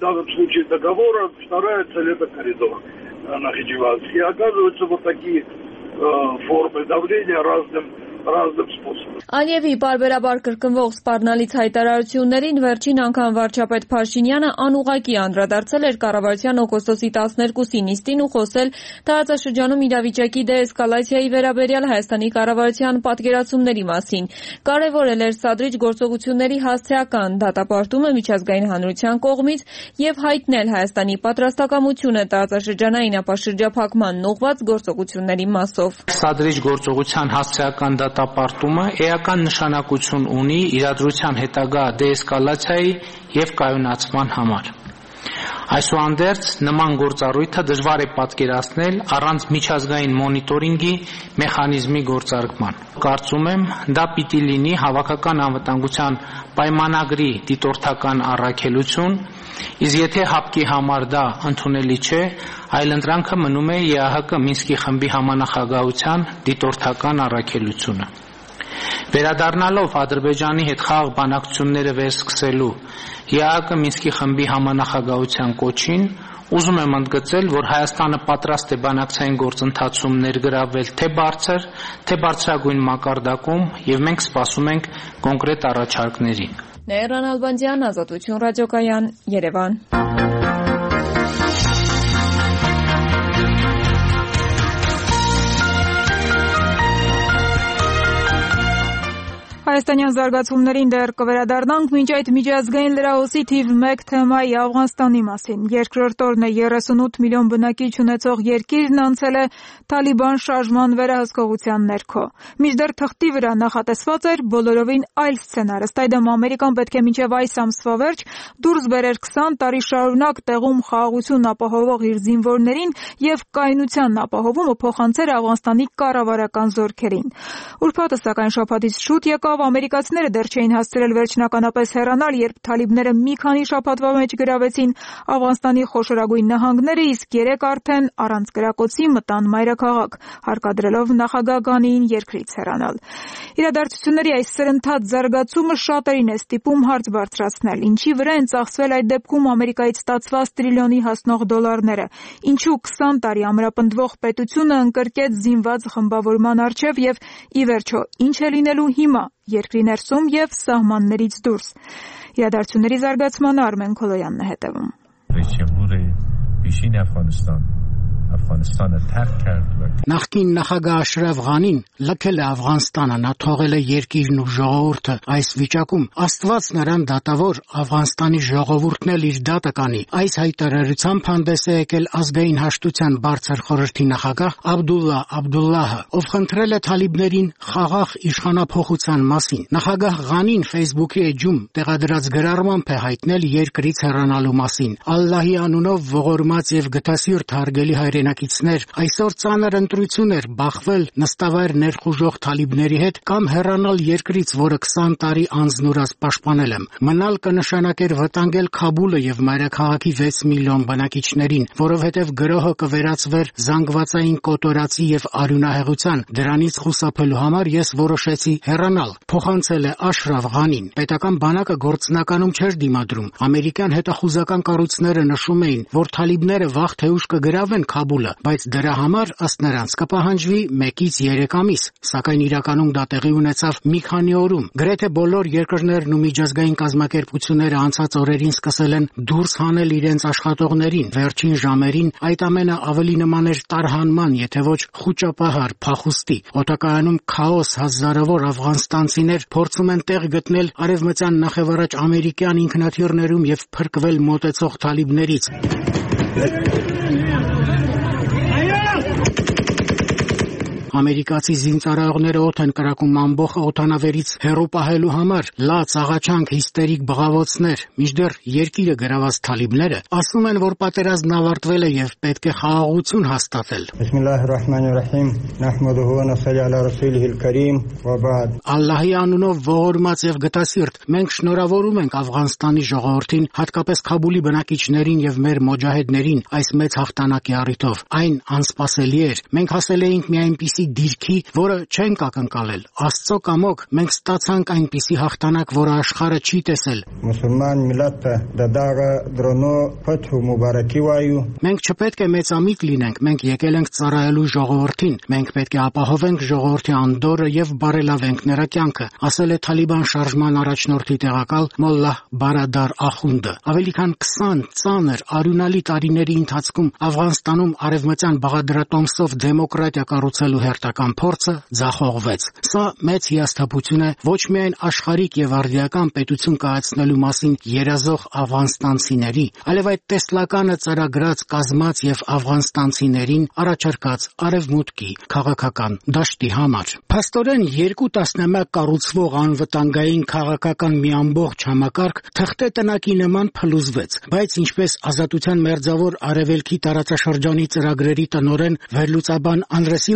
Нахичеванский. И оказывается, вот такие э, формы давления разным разным способом. Ալիևի պարբերաբար կրկնվող սպառնալից հայտարարություններին վերջին անգամ վարչապետ Փաշինյանը անուղղակի անդրադարձել էր կառավարության օգոստոսի տասներկուսի նիստին ու խոսել տարածաշրջանում իրավիճակի դեէսկալացիայի վերաբերյալ Հայաստանի կառավարության պատկերացումների մասին։ Կարևորել էր սադրիչ գործողությունների հասցեական դատապարտումը միջազգային հանրության կողմից եւ հայտնել Հայաստանի պատրաստակամությունը տարածաշրջանային ապաշրջափակման ուղղված գործողությունների մասով։ Սադրիչ գործողության հասցեական դատապարտումը էական նշանակություն ունի իրադրության հետագա դեէսկալացիայի եւ կայունացման համար։ Այսուհանդերձ նման գործառույթը դժվար է պատկերացնել առանց միջազգային մոնիտորինգի մեխանիզմի գործարկման։ Կարծում եմ, դա պիտի լինի հավաքական անվտանգության պայմանագրի դիտորդական առաքելություն, իսկ եթե հապկի համար դա ընդունելի չէ, այլ ընտրանքը մնում է Է Ա Հ Կ Մինսկի խմբի համանախագահության դիտորդական առաքելությունը։ Վերադառնալով Ադրբեջանի հետ խաղաղ բանակցությունները վերսկսելու Է Ա Հ Կ Մինսկի խմբի համանախագահության կոչին, Ուզում եմ ընդգծել, որ Հայաստանը պատրաստ է բանակցային գործընթացում ներգրավվել թե բարձր, թե բարձրագույն մակարդակում, եւ մենք սպասում ենք կոնկրետ առաջարկների։ Նեյրան Ալբանդյան, Ազատություն ռադիոկայան, Երևան։ Հայաստանյան զարգացումներին դեռ կվերադառնանք, մինչ այդ միջազգային լրահոսի թիվ մեկ թեմայի Աֆղանստանի մասին։ Երկրորդ օրն է երեսունութ միլիոն բնակիչ ունեցող երկիրն անցել է Թալիբան շարժման վերահսկողության ներքո։ Մինչդեռ թղթի վրա նախատեսված էր բոլորովին այլ սցենար։ Ըստ այդմ Ամերիկան պետք է մինչև այս ամսվա վերջ դուրս բերեր քսան տարի շարունակ տեղում խաղաղություն ապահովող իր զինվորներին եւ կայունության ապահովումը փոխանցեր Աֆղանստանի կառավարական զորքերին։ Ուրբաթը սակայն շաբաթից շուտ եկավ ամերիկացիները դեռ չէին հասցրել վերջնականապես հեռանալ, երբ թալիբները մի քանի շաբաթվա մեջ գրավեցին Աֆղանստանի խոշորագույն նահանգները, իսկ երեք արդեն առանց կրակոցի մտան մայրաքաղաք, հարկադրելով նախագահ Գանիին երկրից հեռանալ։ Իրադարձությունների այս սրընթաց զարգացումը շատերին է ստիպում հարց բարձրացնել, ինչի վրա են ծախսվել այդ դեպքում Ամերիկայից ստացված տրիլիոնի հասնող դոլարները, ինչու քսան տարի ամրապնդվող պետությունը ընկրկեց զինված խմբավորման առջև եւ ի վերջո ինչ է լինելու հիմա երկրի ներսում եւ սահմաններից դուրս։ Իրադարձությունների զարգացմանը Արմեն Քոլոյանն է հետևում։ Նախկին նախագահ Աշրաֆ Ղանին լքել է Աֆղանստանը, նա թողել է երկիրն ու ժողովուրդը այս վիճակում։ Աստված նրան դատավոր, Աֆղանստանի ժողովուրդն էլ իր դատը կանի։ Այս հայտարարությամբ հանդես է եկել ազգային հաշտության բարձր խորհրդի նախագահ Աբդուլլա Աբդուլլահը, ով խնդրել է թալիբներին խաղաղ իշխանափոխության մասին։ Նախագահ Ղանին Facebook-ի էջում տեղադրած գրառմամբ է հայտնել երկրից հեռանալու մասին։ Ալլահի անունով ողորմած եւ գթասիրտ հարգելի հայրենակիցներ, այսօր ծանր ընտրություն էր բախվել նստավայր ներխուժող թալիբների հետ կամ հեռանալ երկրից, որը քսան տարի անձնուրաց պաշտպանել եմ։ Մնալ կնշանակեր վտանգել Քաբուլը եւ մայրաքաղաքի վեց միլիոն բնակիչներին, որովհետեւ գրոհը կվերածվեր զանգվածային կոտորածի եւ արյունահեղության։ Դրանից խուսափելու համար ես որոշեցի հեռանալ, փոխանցել է Աշրաֆ Ղանին։ Պետական բանակը գործնականում չէր դիմադրում։ Ամերիկյան հետախուզական կառույցները նշում էին, որ թալիբները վաղ թե ուշ կգրավեն Քաբուլը, բայց դրա համար ըստ նրանց կպահանջվի մեկից երեք ամիս, սակայն իրականում դա տեղի ունեցավ մի քանի օրում։ Գրեթե բոլոր երկրներն ու միջազգային կազմակերպությունները անցած օրերին սկսել են դուրս հանել իրենց աշխատողներին։ Վերջին ժամերին այդ ամենը ավելի նման էր տարհանման, եթե ոչ խուճապահար փախուստի։ Օտակայանում քաոս, հազարավոր աֆղանստանցիներ փորձում են տեղ գտնել արևմտյան նախևառաջ ամերիկյան ինքնաթիռներում եւ փրկվել մոտեցող թալիբներից։ Ամերիկացի զինծառայողները օդ են կրակում ամբողջ օդանավերից հեռու պահելու համար, լաց, աղաչանք, հիստերիկ բղավոցներ։ Մինչդեռ երկիրը գրաված թալիբները ասում են, որ պատերազմն ավարտվել է եւ պետք է խաղաղություն հաստատել։ Ալլահի անունով ողորմած եւ գթասիրտ, մենք շնորհավորում ենք Աֆղանստանի ժողովրդին, հատկապես Քաբուլի բնակիչներին եւ մեր մոջահեդներին այս մեծ հաղթանակի առիթով։ Այն անսպասելի էր։ Մենք հասել էինք մի այնպիսի դիրքի, որը չենք ակնկալել։ Աստծո կամոք մենք ստացանք այնպիսի հաղթանակ, որը աշխարհը չի տեսել։ Մենք չպետք է մեծամիտ լինենք, մենք եկել ենք ծառայելու ժողովրդին, մենք պետք է ապահովենք ժողովրդի անդորրը եւ բարելավենք նրա կյանքը, ասել է Թալիբան շարժման առաջնորդի տեղակալ Մոլլահ Բարադար Ախունդը։ Ավելի քան քսան ծանր արյունալի տարիների ընթացքում Աֆղանստանում արևմտյան բաղադրատոմսով դեմոկրատիա կառուցելու հերթական փորձը ձախողվեց։ Սա մեծ հիասթափություն է ոչ միայն աշխարհիկ եւ արդիական պետություն կայացնելու մասին երազող աֆղանստանցիների, այլև այդ տեսլականը ծրագրած կազմած եւ աֆղանստանցիներին առաջարկած արևմուտքի քաղաքական դաշտի համար։ Փաստորեն երկու տասնամյակ կառուցվող անվտանգային քաղաքական մի ամբողջ համակարգ թղթե տնակի նման փլուզվեց, բայց ինչպես Ազատության մերձավոր արևելքի տարածաշրջանի ծրագրերի տնօրեն վերլուծաբան Անդրե Սիլվեսն է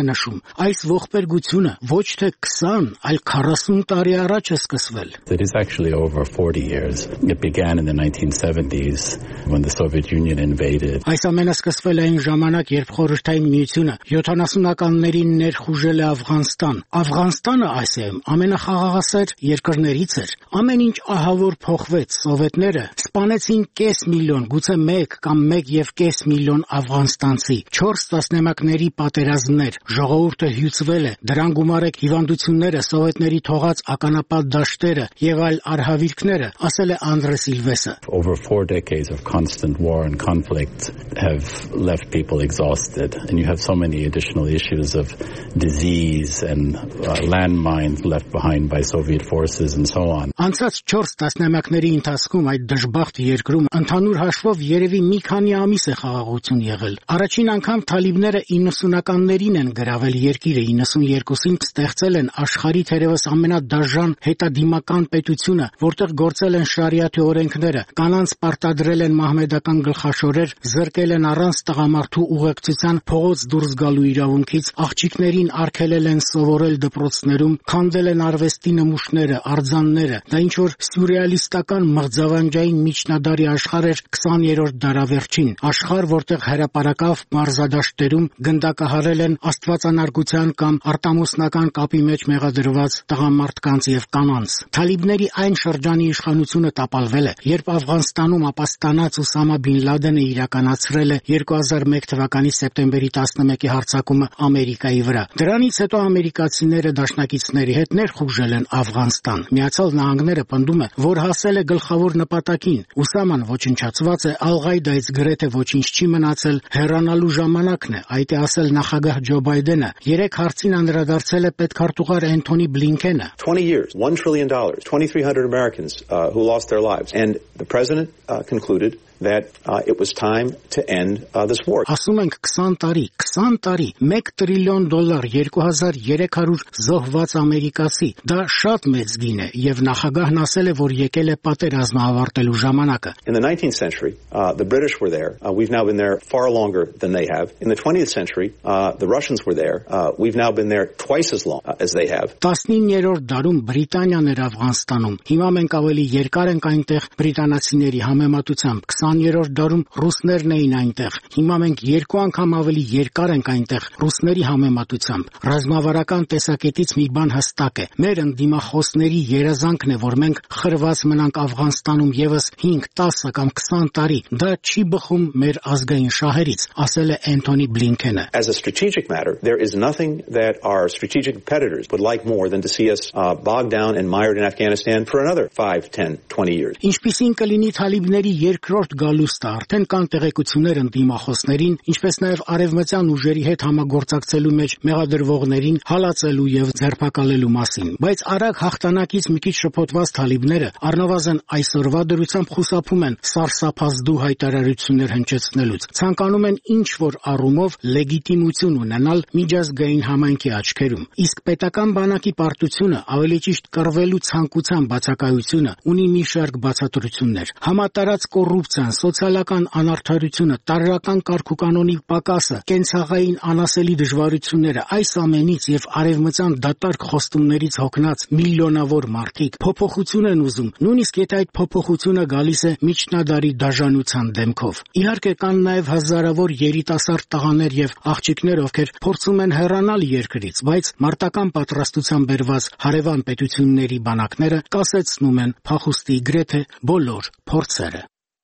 նշում. այս ողբերգությունը ոչ թե քսան, այլ քառասուն տարի առաջ է սկսվել. It is actually over forty years. It began in the nineteen seventies when the Soviet Union invaded. Այս ամենը սկսվել է այն ժամանակ, երբ Խորհրդային Միությունը յոթանասունականներին ներխուժել է Աֆղանստան։ Աֆղանստանը այսեմ ամենախաղաղասեր երկրներից էր։ Ամեն ինչ ահավոր փոխվեց։ Սովետները սպանեցին կես միլիոն, գուցե մեկ կամ մեկ եւ կես միլիոն աֆղանստանցի։ չորս տասնամյակների պատերազմներ, ժողովուրդը հյուծվել է, դրան գումարեք հիվանդությունները, սովետների թողած ականապատ դաշտերը եւ այլ արհավիրքները, ասել է Անդրե Սիլվեսը. Over four decades of constant war and conflict have left people exhausted, and you have so many additional issues of disease and uh, landmines left behind by Soviet forces and so on. Անցած չորս տասնամյակների ընթացքում այդ դժբախտ երկրում ընդհանուր հաշվով երևի մի քանի ամիս է խաղաղություն եղել։ Առաջին անգամ թալիբները իննսունականներին են գրավել երկիրը, իննսունյերկուսին ստեղծել են աշխարհի թերևս ամենադաժան հետադիմական պետությունը, որտեղ գործել են շարիաթի օրենքները, կանանց պարտադրել են մահմեդական գլխաշորեր, զրկել են առանց տղամարդու ուղեկցության փողոց դուրս գալու իրավունքից, աղջիկներին արգելել են սովորել դպրոցներում, քանդել են արվեստի նմուշները, արձանները։ Դա ինչ որ սյուրռեալիստական մղձավանջային միջնադարի աշխարհ էր քսաներորդ դարավերջին, աշխարհ, որտեղ հրապարակավ մարզադաշտերում գնդակահարել են աստվածանարգության կամ արտամոսնական կապի մեջ մեղադրված տղամարդկանց եւ կանանց։ Թալիբների այն շրջանի իշխանությունը տապալվել է, երբ Աֆղանստանում ապաստանած Ուսամա Բին Լադենը իրականացրել է երկու հազար մեկ թվականի սեպտեմբերի տասնմեկի հարձակումը Ամերիկայի վրա։ Դրանից հետո ամերիկացիները դաշնակիցների հետ ներխուժել են Աֆղանստան։ Միացյալ Նահանգները պնդում է, որ հասել է գլխավոր նպատակին։ Ուսաման ոչնչացված է, Ալ-Ղաիդայից գրեթե ոչինչ չի մնացել, հեռանալու ժամանակն է, այդ է ասել նախագահ Ջո Բայդենը։ Երեք հարցին անդրադարձել է պետքարտուղար Էնթոնի Բլինքենը. twenty years, one trillion dollars, twenty-three hundred Americans uh, who lost their lives. And the president uh, concluded that uh, it was time to end uh, this war. Ասում ենք քսան տարի, քսան տարի, մեկ տրիլիոն դոլար, երկու հազար երեք հարյուր զոհված ամերիկացի։ Դա շատ մեծ գին է, եւ նախագահն ասել է, որ եկել է պատերազմը ավարտելու ժամանակը։ In the nineteenth century, uh, the British were there. Uh, we've now been there far longer than they have. In the twentieth century, uh, the Russians were there. Uh, we've now been there twice as long uh, as they have. տասնիններորդ դարում Բրիտանիան էր Աֆղանստանում։ Հիմա մենք ավելի երկար ենք այնտեղ բրիտանացիների համեմատությամբ։ քսաներորդ դարում ռուսներն էին այնտեղ։ Հիմա մենք երկու անգամ ավելի երկար ենք այնտեղ ռուսների համեմատությամբ։ Ռազմավարական տեսակետից մի բան հստակ է։ Մեր ընդդիմախոսների երազանքն է, որ մենք խրված մնանք Աֆղանստանում եւս հինգ, տասը կամ քսան տարի։ Դա չի բխում մեր ազգային շահերից, ասել է Էնթոնի Բլինքենը։ As a strategic matter, there is nothing that our strategic competitors would like more than to see us uh, bogged down and mired in Afghanistan for another five, ten, twenty years. Ինչպիսին կլինի թալիբների երկրորդ գալուստը, արդեն կան տեղեկություններ ընդդիմախոսներին, ինչպես նաև արևմտյան ուժերի հետ համագործակցելու մեջ մեղադրվողներին հալածելու եւ ձերբակալելու մասին։ Բայց արագ հաղթանակից մի քիչ շփոթված թալիբները առնվազն այսօրվա դրությամբ խուսափում են սարսափազդու հայտարարություններ հնչեցնելուց։ Ցանկանում են ինչ որ առումով լեգիտիմություն ունենալ միջազգային համայնքի աչքերում։ Իսկ պետական բանակի պարտությունը, ավելի ճիշտ կռվելու ցանկության բացակայությունը, ունի մի շարք բացատրություններ։ Համատարած կոռուպցիան, սոցիալական անարդարությունը, տարրական կարգուկանոնի պակասը, կենցաղային անասելի դժվարությունները, այս ամենից եւ արևմտյան դատարկ խոստումներից հոգնած միլիոնավոր մարդիկ փոփոխություն են ուզում, նույնիսկ եթե այդ փոփոխությունը գալիս է միջնադարի դաժանության դեմքով։ Իհարկե կան նաև հազարավոր երիտասարդ տղաներ եւ աղջիկներ, ովքեր փորձում են հեռանալ երկրից, բայց մարտական պատրաստության բերված հարևան պետությունների բանակները կասեցնում են փախուստի գրեթե բոլոր փորձերը։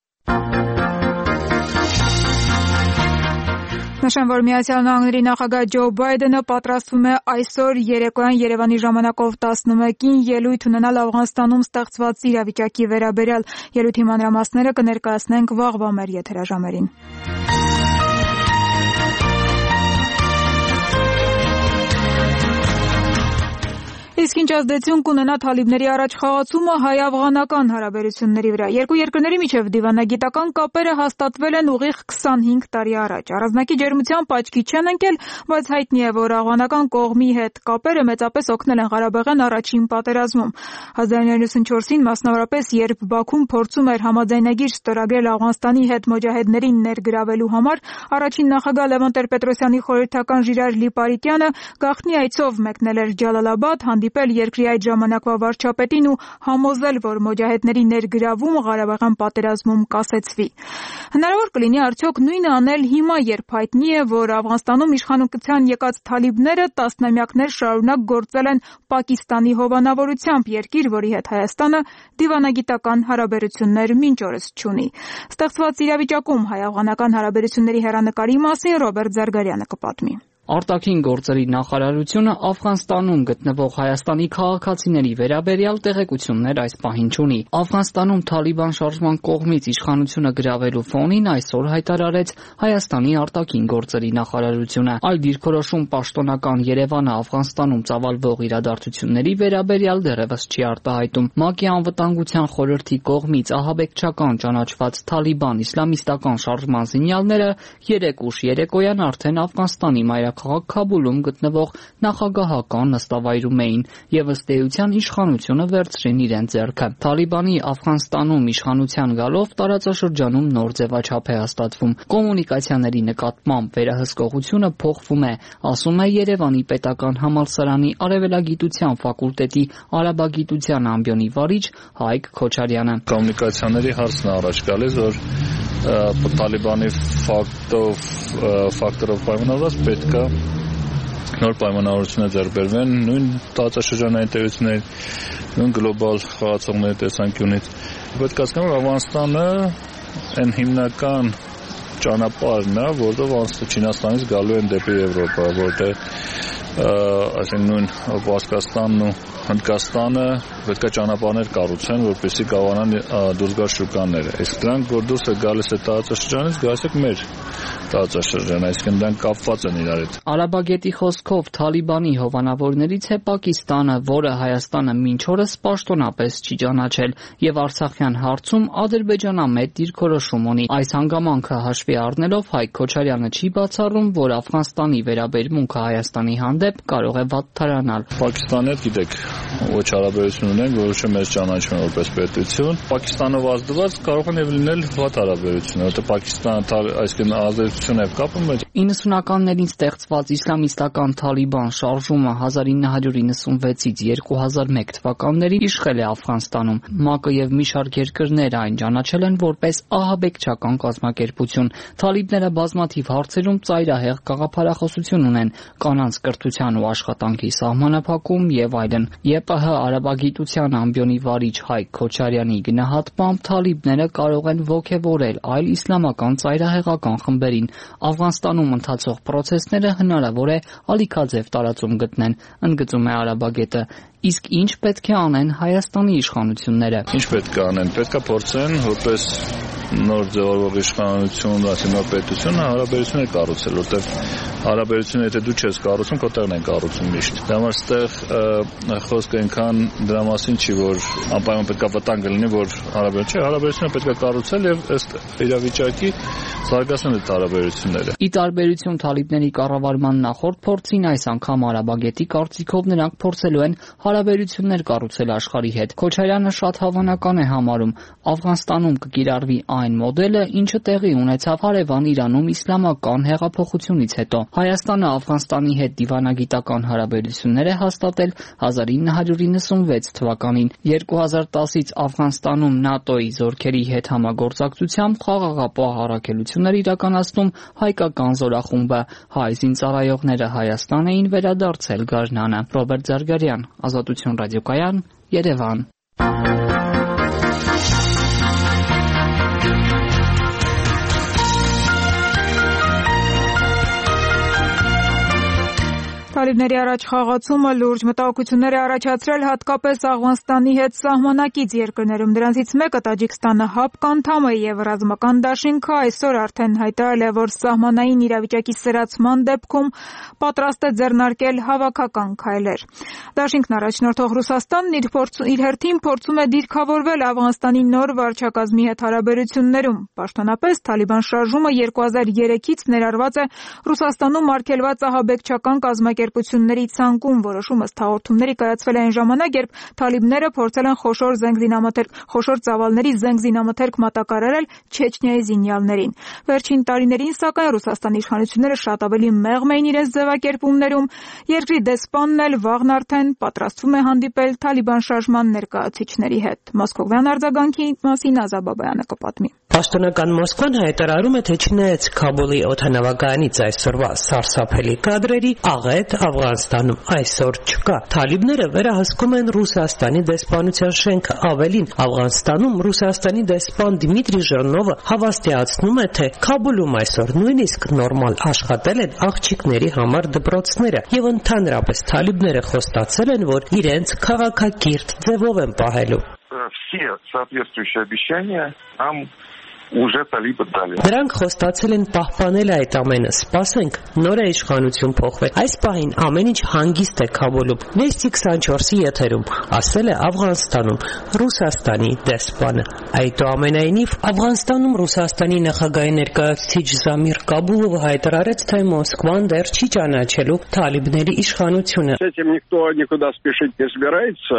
Նշեմ, որ Միացյալ Նահանգների նախագահ Ջո Բայդենը պատրաստվում է այսօր երեկոյան Երևանի ժամանակով տասնմեկին ելույթ ունենալ Աֆղանստանում ստեղծված իրավիճակի վերաբերյալ։ Ելույթի մանրամասները կներկայացնենք վաղվա մեր եթերաժամերին։ Իսկ ինչ ազդեցություն կունենա թալիբների առաջ խաղացումը հայ-աֆղանական հարաբերությունների վրա։ Երկու երկրների միջև դիվանագիտական կապերը հաստատվել են ուղիղ քսանհինգ տարի առաջ։ Առանձնակի ջերմությամբ աչքի չեն ընկել, բայց հայտնի է, որ աֆղանական կողմի հետ կապերը մեծապես օգնել են Ղարաբաղյան առաջին պատերազմում։ հազար իննսուն ութ մասնավորապես, երբ Բաքուն փորձում էր համաձայնագիր ստորագրել Աֆղանստանի հետ մոջահեդներին ներգրավելու համար, առաջին նախագահ Լևոն Տեր-Պետրոսյանի խորհրդական Ժիրայր Լիպարիտյանը գաղտնի այցով մեկնել էր Ջալալաբադ, հանդիպել երկրի այդ ժամանակվա վարչապետին ու համոզել, որ մոջահեդների ներգրավումը Ղարաբաղյան պատերազմում կասեցվի։ Հնարավոր կլինի արդյոք նույնը անել հիմա, երբ հայտնի է, որ Աֆղանստանում իշխանության եկած թալիբները տասնամյակներ շարունակ գործել են Պակիստանի հովանավորությամբ, երկիր, որի հետ Հայաստանը դիվանագիտական հարաբերություններ մինչ օրս չունի։ Ստեղծված իրավիճակում հայ-աֆղանական հարաբերությունների հեռանկարի մասին Ռոբերտ Զարգարյանը կպատմի։ Արտաքին գործերի նախարարությունը Աֆղանստանում գտնվող Հայաստանի քաղաքացիների վերաբերյալ տեղեկություններ այս պահին չունի։ Աֆղանստանում Թալիբան շարժման կողմից իշխանությունը գրավելու ֆոնին այսօր հայտարարեց Հայաստանի արտաքին գործերի նախարարությունը։ Այլ դիրքորոշում պաշտոնական Երևանը Աֆղանստանում ծավալվող իրադարձությունների վերաբերյալ դեռևս չի արտահայտում։ ՄԱԿ-ի անվտանգության խորհրդի կողմից ահաբեկչական ճանաչված Թալիբան իսլամիստական շարժման զինյալները երեկ ուշ երեկոյան արդեն Աֆղանստանի մայրաքաղաք Քաբուլում գտնվող նախագահական նստավայրում էին եւ ըստ էության իշխանությունը վերցրին իրեն ձեռքը։ Թալիբանի Աֆղանստանում իշխանության գալով տարածաշրջանում նոր ձևաչափ է հաստատվում։ Կոմունիկացիաների նկատմամբ վերահսկողությունը փոխվում է, ասում է Երևանի պետական համալսարանի արևելագիտության ֆակուլտետի արաբագիտության ամբիոնի վարիչ Հայկ Քոչարյանը։ Կոմունիկացիաների հարցն է առաջ գալիս, որ Թալիբանի ֆակտով ֆակտորով պայմանավորված պետք է նոր պայմանավորություններ ձեռք բերվեն նույն տարածաշրջանային տերությունների, նույն գլոբալ խաղացողների տեսանկյունից։ Պետք է հասկանալ, որ Աֆղանստանը այն հիմնական ճանապարհն է, որտեղ Չինաստանից գալու են դեպի Եվրոպա, որտեղ այսինքն նույն Պարսկաստանն ու Հնդկաստանը պետք է ճանապարհներ կառուցեն, որպեսզի կարողանան դուրս գալ շուկաները։ Իսկ դրանք, որ դուրս է գալիս է տարածաշրջանից, գալիս է մեր տարածաշրջան, այսինքն դրանք կապված են իրար հետ։ Արաբագետի խոսքով Թալիբանի հովանավորներից է Պակիստանը, որը Հայաստանը մինչ օրս պաշտոնապես չի ճանաչել, եւ Արցախյան հարցում ադրբեջանամետ դիրքորոշում ունի։ Այս հանգամանքը հաշվի առնելով Հայկ Քոչարյանը չի բացառում, որ Աֆղանստանի վերաբերմունքը Հայաստանի հանդեպ կարող է վատթարանալ։ Պակիստանի հետ գիտեք, ոչ հարաբերություն ունենք, որոշը մեզ ճանաչում է որպես պետություն։ Պակիստանով ազդված կարող են լինել վատ հարաբերություններ, որտեղ Պակիստանը այսինքն ազդեցություն է կապում։ իննսունականներին ստեղծված իսլամիստական Թալիբան շարժումը հազար ինը հարյուր իննսունվեցից երկու հազար մեկ թվականներին իշխել է Աֆղանստանում։ ՄԱԿ-ը եւ մի շարք երկրներ այն ճանաչել են որպես ահաբեկչական կազմակերպություն։ Թալիբները բազմաթիվ հարցերում ծայրահեղ գաղափարախոսություն ունեն, կանանց կրթության ու աշխատանքի սահմանափակում եւ այլն։ ԵՊՀ արաբագիտության ամբիոնի վարիչ Հայկ Քոչարյանի գնահատմամբ թալիբները կարող են ոգևորել այլ իսլամական ծայրահեղական խմբերին։ Աֆղանստանում ընթացող պրոցեսները հնարավոր է ալիքաձև տարածում գտնեն, ընդգծում է արաբագետը։ Իսկ ինչ պետք է անեն Հայաստանի իշխանությունները։ Ինչ պետք է անեն։ Պետք է փորձեն որպես նոր ձևավորող իշխանություն, այսինքն նոր պետություն հարաբերություններ կառուցել, որտեղ հարաբերությունը եթե դու չես կառուցում, քո տեղն են կառուցում միշտ։ Դա համար ստեղ խոսքը այնքան դրա մասին չի, որ անպայման պետք է վտանգ լինի, որ հարաբերություն չէ, հարաբերությունը պետք է կառուցել եւ ըստ իրավիճակի զարգացնել այդ հարաբերությունները։ Ի տարբերություն Թալիբների կառավարման նախորդ փորձին, այս անգամ արաբագետի կարծիքով նրանք փորձելու են հարաբերություններ կառուցել աշխարհի հետ։ Քոչարյանը շատ հավանական է համարում Աֆղանստանում կկիրառվի այն մոդելը, ինչը տեղի ունեցավ հարևան Իրանում իսլամական հեղափոխությունից հետո։ Հայաստանը Աֆղանստանի հետ դիվանագիտական հարաբերություններ է հաստատել հազար ինը հարյուր իննսունվեց թվականին։ երկու հազար տասից Աֆղանստանում ՆԱՏՕ-ի զորքերի հետ համագործակցությամբ խաղաղապահ առաքելություններ իրականացնում հայկական զորախումբը։ Հայ զինծառայողները Հայաստան էին վերադարձել գարնանը։ Ռոբերտ Զարգարյան, Ազատություն ռադիոկայան, Երևան։ Թալիբների առաջ խաղացումը լուրջ մտահոգություններ է առաջացրել հատկապես Աֆղանստանի հետ սահմանակից երկրներում։ Դրանցից մեկը Տաջիկստանը ՀԱՊԿ անդամ է եւ ռազմական դաշինքը այսօր արդեն հայտարարել է, որ սահմանային իրավիճակի սրացման դեպքում պատրաստ է ձեռնարկել հավաքական քայլեր։ Դաշինքն առաջնորդող Ռուսաստանն իր, փորձ, իր հերթին փորձում է դիրքավորվել Աֆղանստանի նոր վարչակազմի հետ հարաբերություններում։ Պաշտոնապես Թալիբան շարժումը երկու հազար երեքից ներառված է Ռուսաստանում արգելված ահաբեկչական կազմակերպությունների ցանկում։ Որոշումը հաղորդումների կայացվել է այն ժամանակ, երբ թալիբները փորձել են խոշոր զենգզինամթերք, խոշոր ծավալների զենգզինամթերք մատակարարել Չեչնիայի զինյալներին։ Վերջին տարիներին, սակայն, Ռուսաստանի իշխանությունները շատ ավելի մեղմ էին իրենց ձևակերպումներում։ Երկրի դեսպանն էլ վաղն արդեն պատրաստվում է հանդիպել Թալիբան շարժման ներկայացուցիչների հետ։ Մոսկովյան արձագանքի մասին Ազա Բաբայանը կպատմի։ Պաշտոնական Մոսկվան հայտարարում է, թե չնայած Քաբուլի օդանավակայանից այսօրվա սարսափելի կադրերի, աղետ Աֆղանստանում այսօր չկա։ Թալիբները վերահսկում են Ռուսաստանի դեսպանության շենքը։ Ավելին, Աֆղանստանում Ռուսաստանի դեսպան Դմիտրի Ժիրնովը հավաստիացնում է, թե Քաբուլում այսօր նույնիսկ նորմալ աշխատել են աղջիկների համար դպրոցները եւ ընդհանրապես թալիբները խոստացել են, որ իրենց քաղաքակիրթ ձևով են պահելու։ Все соответствующие обещания нам уже талибы дали. Նրանք խոստացել են պահպանել այդ ամենը։ Սպասենք, նոր է իշխանություն փոխվել։ Այս պահին ամեն ինչ հանգիստ է Քաբուլում։ Վեստի քսանչորսի եթերում ասել է Աֆղանստանում Ռուսաստանի դեսպանը։ Այդուամենայնիվ, Աֆղանստանում Ռուսաստանի նախագահի ներկայացուցիչ Զամիր Կաբուլովը հայտարարեց, թե Մոսկվան դեռ չի ճանաչելու թալիբների իշխանությունը։ С этим никто никуда спешить не собирается.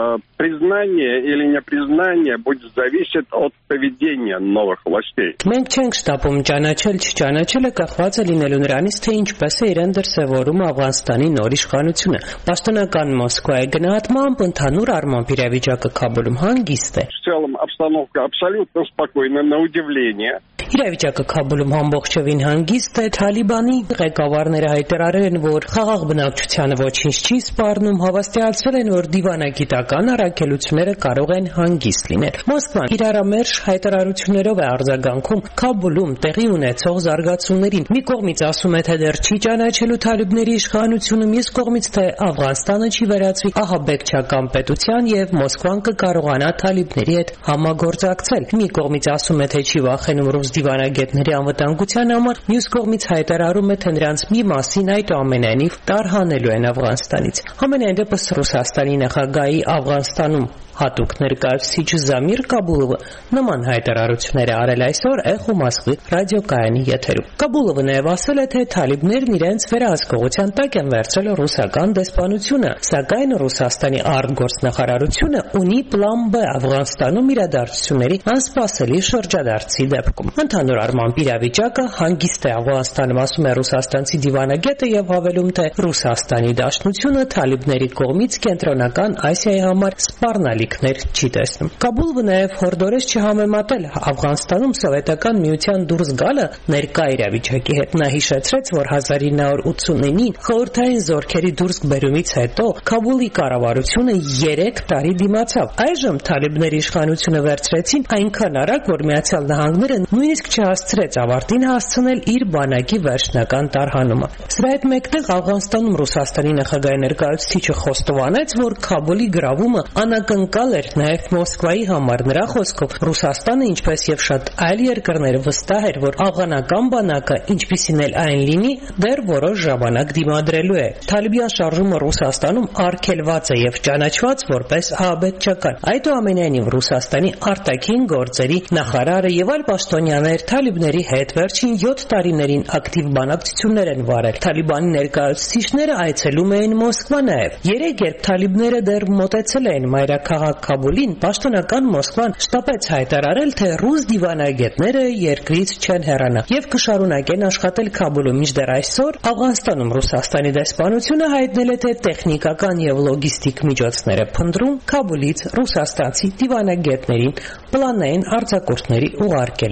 Признание или непризнание будет зависеть от поведения новых. Մենք չենք շտապում ճանաչել, չճանաչելը կախված է լինելու նրանից, թե ինչպես է իրեն դրսևորում Աֆղանստանի նոր իշխանությունը։ Պաշտոնական Մոսկվայի գնահատմամբ ընդհանուր առմամբ իրավիճակը Քաբուլում հանգիստ է։ В целом обстановка абсолютно спокойна, на удивление. Իրավիճակը Քաբուլում ամբողջովին հանգիստ է։ Թալիբանի ղեկավարները հայտարարել են, որ խաղաղ բնակչությանը ոչինչ չի սպառնում, հավաստիացրել են, որ դիվանագիտական առաքելությունները կարող են հանգիստ լինել։ Մոսկվան իրարամերժ հայտարարություններով է արձագանքում Քաբուլում տեղի ունեցող զարգացումներին։ Մի կողմից ասում է, թե դեռ չի ճանաչելու թալիբների իշխանությունը, մյուս կողմից, թե Աֆղանստանը չի վերածվի ահաբեկչական պետության եւ Մոսկվան կկարողանա թալիբների հետ համագործակցել։ Մի կողմից ասում է, թե չի վախենում ռուս դիվանագետների անվտանգության համար, մյուս կողմից հայտարարում է, թե նրանց մի մասին այդուամենայնիվ տարհանելու են Աֆղանստանից։ Համենայն դեպս Ռուսաստանի նախագահի Աֆղանստանում հատուկ ներկայացուցիչ Զամիր Կաբուլովը նման հայտարարություններ է արել այսօր Էխո Մոսկվի ռադիոկայանի եթերում։ Կաբուլովը նաև ասել է, թե թալիբներն իրենց վերահսկողության տակ են վերցրել ռուսական դեսպանությունը, սակայն Ռուսաստանի արտգործնախարարությունը ունի պլան B Աֆղանստանում իրադարձությունների անսպասելի շրջադարձի դեպքում։ Ընդհանուր առմամբ իրավիճակը հանգիստ է Աֆղանստանում, ասում է ռուսաստանցի դիվանագետը եւ հավելում, թե Ռուսաստանի դաշնությունը թալիբների կողմից կենտրոնական Ասիայի համար սպառնալիքներ չի տեսնում։ Կաբուլովը նաև հորդորեց չհամեմատել Աֆղանստանում սովետական միության դուրս գալը ներկա իրավիճակի հետ։ Նա հիշեցրեց, որ հազար ինը հարյուր ութսունինին խորհրդային զորքերի դուրս բերումից հետո Քաբուլի կառավարությունը երեք տարի դիմացավ։ Այժմ թալիբների իշխանությունը վերցրեցին այնքան արագ, որ Միացյալ Նահանգները նույնիսկ չհասցրեց ավարտին հասցնել իր բանակի վերջնական տարհանումը։ Սրա հետ մեկտեղ Աֆղանստանում Ռուսաստանի նախագահի ներկայացուցիչը խոստովանեց, որ Քաբուլի գրավումը անակնկալ էր նաև Մոսկվայի համար։ Նրա խոսքով Ռուսաստանը, ինչպես եւ շատ այլ երկրներ, վստահ էր, որ աֆղանական բանակը, ինչպիսին էլ այն լինի, դեռ որոշ ժամանակ դիմադրելու է։ Թալիբյան շարժումը Ռուսաստանում արգելված է եւ ճանաչված որպես ահաբեկչական։ Այդուամենայնիվ Ռուսաստանի արտաքին գործերի նախարարը եւ այլ պաշտոնյաներ թալիբների հետ վերջին յոթ տարիներին ակտիվ բանակցություններ են վարել։ Թալիբանի ներկայացուցիչները այցելում էին Մոսկվա նաեւ։ Երեք երբ թալիբները դեռ մոտեցել էին մայրաքաղաք Քաբուլին, պաշտոնական Մոսկվան շտապեց հայտարարել, թե ռուս դիվանագետները երկրից չեն հեռանա եւ կշարունակեն աշխատել Քաբուլում։ Մինչդեռ այսօր Աֆղանստանում Ռուսաստանի դեսպանությունը հայտնել է, թե տեխնիկական եւ լոգիստիկ միջոցներ է փնտրում Քաբուլից ռուսաստանցի դիվանագետներին պլանային արձակուրդների ուղարկելու համար։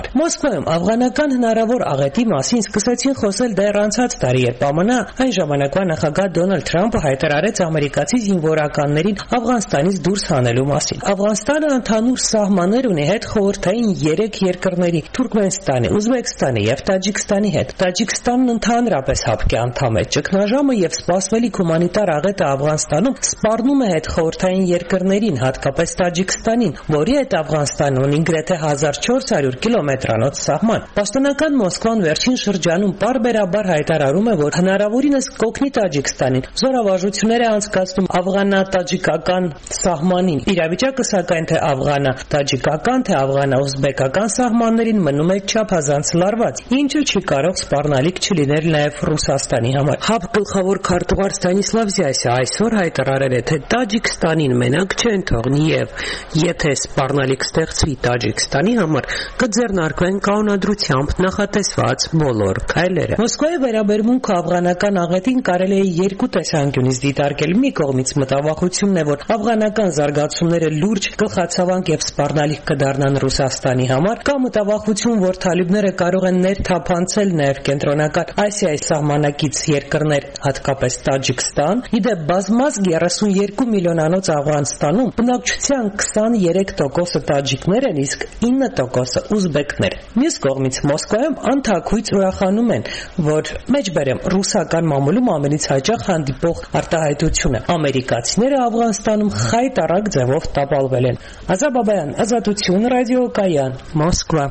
համար։ Մոսկվայում աֆղանական հնարավոր աղետի մասին սկսեցին խոսել դեռ անցած տարի, երբ ԱՄՆ այն ժամանակվա նախագահ Դոնալդ Թրամփը հայտարարեց ամերիկացի զինվորականներին Աֆղանստանից դուրս հանելու մասին։ Աֆղանստանը ընդհանուր սահմաններ ունի հետ խորհրդային երեք երկրների՝ Թուրքմենստանի, Ուզբեկստանի եւ Տաջիկստանի հետ։ Տաջիկստանն ընդհանրապես հապկի անդամ է։ Ճգնաժամը եւ սպասվելիք հումանիտար աղետը Աֆղանստանում սպառնում է հետ խորհրդային երկրներին, հատկապես Տաջիկստանին, որի հետ Աֆղանստանն ունի գրեթե հազար չորս հարյուր կիլոմետրանոց սահման։ Պաշտոնական Մոսկվան վերջին շրջանում պարբերաբար հայտարարում է, որ հնարավորինս կօգնի Տաջիկստանին։ Զորավարժություններ է անցկացնում աֆղանա-տաջիկական սահմանին։ Իրավիճակը սակայն թե աֆղանա-տաջիկական, թե աֆղանա-ուզբեկական սահմաններին մնում է չափազանց լարված, ինչը չի կարող սպառնալիք չլիներ նաև Ռուսաստանի համար։ ՀԱՊ գլխավոր քարտուղար Ստանիսլավ Զյասը այսօր հայտարարել է, թե Տաջիկստանին մենակ չեն թողնի եւ եթե սպառնալիք ստեղծվի Տաջիկստանի համար, կձեռնարկվեն կանոնադրությամբ նախատեսված բոլոր քայլերը։ Մոսկվայի վերաբերմունքը աֆղանական աղետին կարելի է երկու տեսանկյունից դիտարկել։ Մի կողմից մտավախությունն է, որ աֆղանական զարգացումները լուրջ գլխացավանք եւ սպառնալիք կդառնան Ռուսաստանի համար, կամ մտավախություն, որ թալիբները կարող են ներթափանցել նաեւ կենտրոնական Ասիայի սահմանակից երկրներ, հատկապես Տաջիկստան։ Իդեպ բազմազգ երեսուն երկու միլիոնանոց Աֆղանստանում բնակչության քսաներեք տոկոսը տաջիկներ են, իսկ ինը տոկոսը ուզբեկներ։ Մյուս կողմից Մոսկվայում անթաքույց ուրախանում են, որ մեջբերեմ ռուսական մամուլում ամենից հաճախ հանդիպող արտահայտությունը ամերիկացիները Աֆղանստանում խայտառակ ձևով տապալվել են։ Ազատ Բաբայան, Ազատություն, ռադիոկայան, Մոսկվա։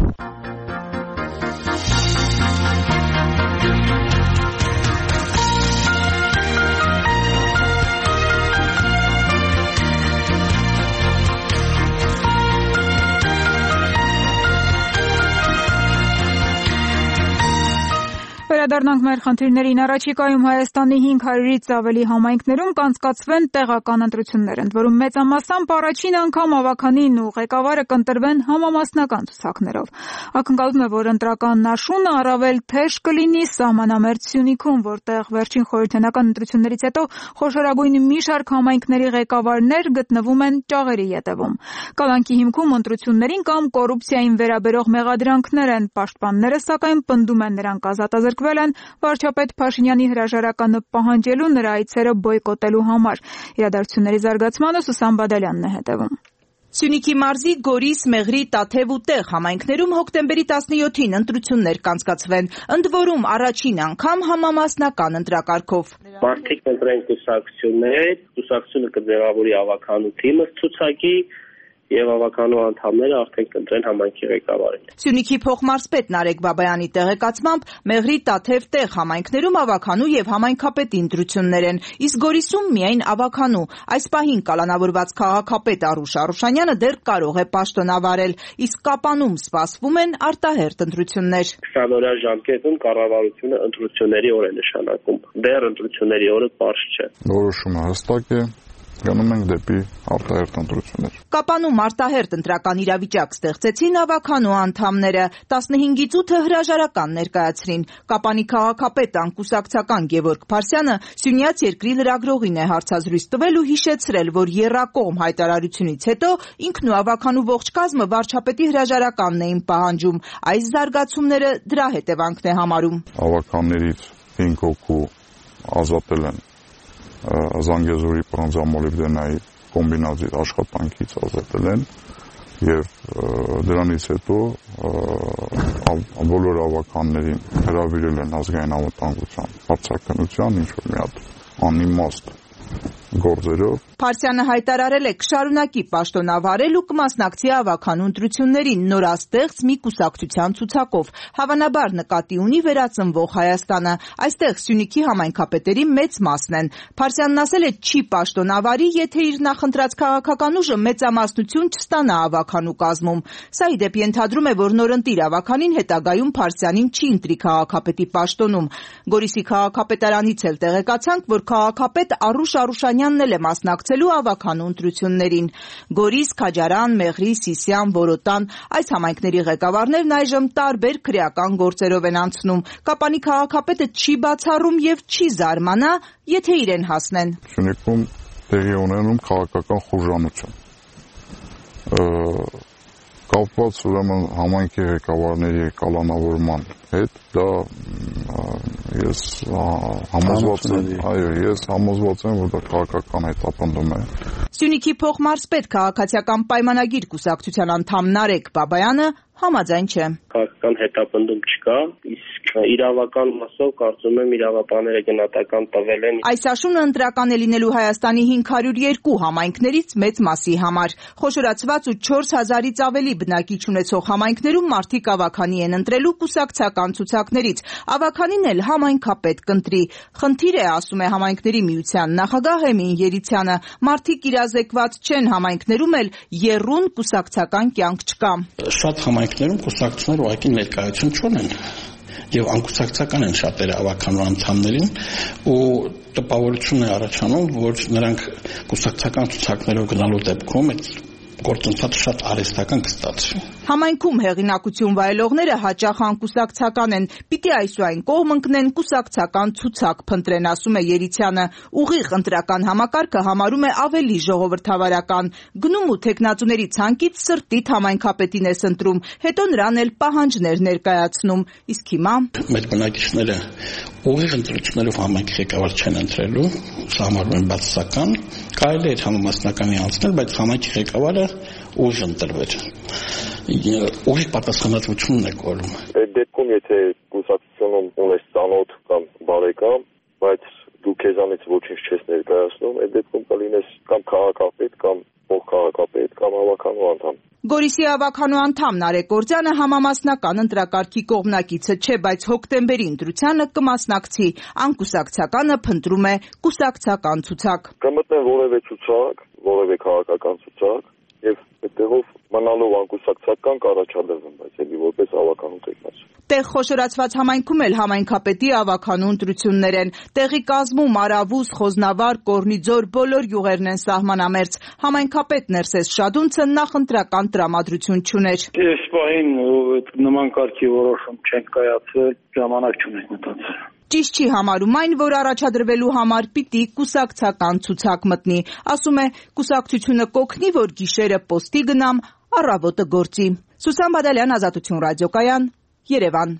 Վերադառնանք մեր խնդիրներին։ Առաջիկայում Հայաստանի հինգ հարյուրից ավելի համայնքներում կանցկացվեն տեղական ընտրություններ, ընդ որում մեծամասամբ առաջին անգամ ավականին ու ղեկավարը կընտրվեն համամասնական ցուցակներով։ Ակնկալվում է, որ ընտրական նաշունը առավել թեժ կլինի սահմանամերձ Սյունիքում, որտեղ վերջին խորհրդանական ընտրություններից հետո խոշորագույն մի շարք համայնքների ղեկավարներ գտնվում են ճաղերի ետևում։ Կալանքի հիմքում ընտրություններին կամ կոռուպցիային վերաբերող մեղադրանքներ են։ Պաշտպանները սակայն պնդում են նրանք ազատազրկվել են վարչապետ Փաշինյանի հրաժարականը պահանջելու, նրա այցերը բոյկոտելու համար։ Իրադարձությունների զարգացմանը Սուսան Բադալյանն է հետևում։ Սյունիքի մարզի Գորիս, Մեղրի, Տաթև ու Տեղ համայնքներում հոկտեմբերի տասնյոթին ընտրություններ կանցկացվեն, ընդ որում առաջին անգամ համամասնական ընտրակարգով։ Մարդիկ ընտրեն կուսակցություններ, կուսակցությունը կձևավորի ավականու թիմը ցուցակի եւ ավականու անդամները արդեն կընտրեն համայնքի ղեկավարին։ Սյունիքի փոխմարզպետ Նարեկ Բաբայանի տեղեկացմամբ Մեղրի, Տաթև, Տեղ համայնքներում ավականու եւ համայնքապետի ընտրություններ են, իսկ Գորիսում միայն ավականու։ Այս պահին կալանավորված քաղաքապետ Արուշ Արուշանյանը դեռ կարող է պաշտոնավարել, իսկ Կապանում սպասվում են արտահերթ ընտրություններ։ քսան-օրյա ժամկետում կառավարությունը ընտրությունների օր է նշանակում։ Դեռ ընտրությունների օրը պարզ չէ։ Որոշումը հստակ է։ Գնում ենք դեպի արտահերթ ընտրություններ։ Կապանում արտահերթ ընտրական իրավիճակ ստեղծեցին ավականու անդամները, տասնհինգից ութը հրաժարական ներկայացրին։ Կապանի քաղաքապետ անկուսակցական Գևորգ Փարսյանը Սյունյաց երկրի լրագրողին է հարցազրույց տվել ու հիշեցրել, որ եռակողմ հայտարարությունից հետո ինքն ու ավականու ողջ կազմը վարչապետի հրաժարականն էին պահանջում։ Այս զարգացումները դրա հետևանքն է համարում։ Ավականներից հինգ հոգու ազատել են Զանգեզուրի պրանզամոլիբդենայի կոմբինատի աշխատանքից ազատել են եւ դրանից հետո բոլոր ավականներին հրավիրել են ազգային անվտանգության բարձրականության ինչ-որ մի հատ անիմաստ գործերով։ Փարսյանը հայտարարել է կշարունակի պաշտոնավարել ու կմասնակցի ավականու ընտրություններին նորաստեղծ մի կուսակցության ցուցակով։ Հավանաբար նկատի ունի վերածնվող Հայաստանը։ Այստեղ Սյունիքի համայնքապետերի մեծ մասն են։ Փարսյանն ասել է չի պաշտոնավարի, եթե իր նախընտրած քաղաքական ուժը մեծամասնություն չստանա ավականու կազմում։ Սա ի դեպ ենթադրում է, որ նորընտիր ավականին հետագայում Փարսյանին չի ընտրի քաղաքապետի պաշտոնում։ Գորիսի քաղաքապետարանից էլ տեղեկացանք, որ քաղաքապետ Արուշ Արուշանյանն էլ է մասնակցելու ավականու ընտրություններին։ Գորիս, Քաջարան, Մեղրի, Սիսիան, Որոտան այս համայնքների ղեկավարներն այժմ տարբեր քրեական գործերով են անցնում։ Կապանի քաղաքապետը չի բացառում եւ չի զարմանա, եթե իրեն հասնեն։ Սյունիքում տեղի ունենում քաղաքական խուժանություն։ կապված ուրեմն համայնքի ղեկավարների կալանավորման հետ, դա ես համոզված եմ, այո, ես համոզված եմ, որ դա քաղաքական հետապնդում է։ Սյունիքի փոխմարզպետ քաղաքացիական պայմանագիր կուսակցության անդամ Նարեկ Բաբայանը համաձայն չէ։ Քաղաքական հետապնդում չկա, իսկ իրավական մասով կարծում եմ իրավապանները գնահատական տվել են։ Այս աշունը ընտրական է լինելու Հայաստանի հինգ հարյուր երկու համայնքներից մեծ մասի համար։ Խոշորացված ու չորս հազարից ավելի բնակիչ ունեցող համայնքներում մարդիկ ավագանի են ընտրելու կուսակցական ցուցակներից։ Ավագանին էլ համայնքապետ կընտրի։ Խնդիր է, ասում է համայնքների միության նախագահ Էմին Երիցյանը, մարդիկ իրազեկված չեն, համայնքներում էլ եռուն կուսակցական կյանք չկա։ Շատ համայնքներում կուսակցություններ ուղղակի ներկայություն չունեն եւ անկուսակցական են շատերը ավականու անդամներին ու տպավորություն է առաջանում, որ նրանք կուսակցական ցուցակներով գնալու դեպքում այդ գործընթացը շատ արհեստական կստացվի։ Համայնքում հեղինակություն վայելողները հաճախ անկուսակցական են, պիտի այսուայն կողմ ընկնեն կուսակցական ցուցակ փնտրեն, ասում է Երիցյանը։ Ուղիղ ընտրական համակարգը համարում է ավելի ժողովրդավարական, գնում ու թեկնածուների ցանկից սրտիտ համայնքապետին ես ընտրում, հետո նրան էլ պահանջներ ներկայացնում, իսկ հիմա մեր բնակիչները ուղիղ ընտրություններով համայնքի ղեկավար չեն ընտրելու, սա համարվում է բացասական, կարելի է համամասնականի անցնել, բայց համայնքի ղեկավարը ուժ ընտրվեր։ Ուժի պատասխանատվությունն է կորում։ Այդ դեպքում եթե կուսակցությունում ունես ծանոթ կամ բարեկամ, բայց դու քեզանից ոչինչ չես ներկայացնում, այդ դեպքում կլինես կամ քաղաքապետ կամ փոխքաղաքապետ կամ հավաքանու անդամ։ Գորիսի ավականու անդամ Նարեկ Օրձյանը համամասնական ընտրակարգի կողմնակիցը չէ, բայց հոկտեմբերի ընտրությանը կմասնակցի։ Անկուսակցականը փնտրում է կուսակցական ցուցակ։ Կմտնեն որևէ ցուցակ, որևէ քաղաքական ցուցակ եւ այդտեղով մնալով անկուսակցական կառաջադրվեն, բայց ելի որպես ավականու տեխնաց։ Տեղ խոշորացված համայնքում էլ համայնքապետի ավականու ընտրություններ են։ Տեղի կազմում Արավուս, Խոզնավար, Կորնիձոր բոլոր յուղերն են սահմանամերձ։ Համայնքապետ Ներսես Շադունցը նախընտրական տրամադրություն չուներ։ Այս պահին նման կարգի որոշում չեն կայացել, ժամանակ չունենք մտածել։ Ճիշտ չի համարում այն, որ առաջադրվելու համար պիտի կուսակցական ցուցակ մտնի, ասում է կուսակցությունը կօգնի, որ գիշերը պոստի գնամ, առավոտը գործի։ Սուսան Բադալյան, Ազատություն ռադիոկայան, Երևան։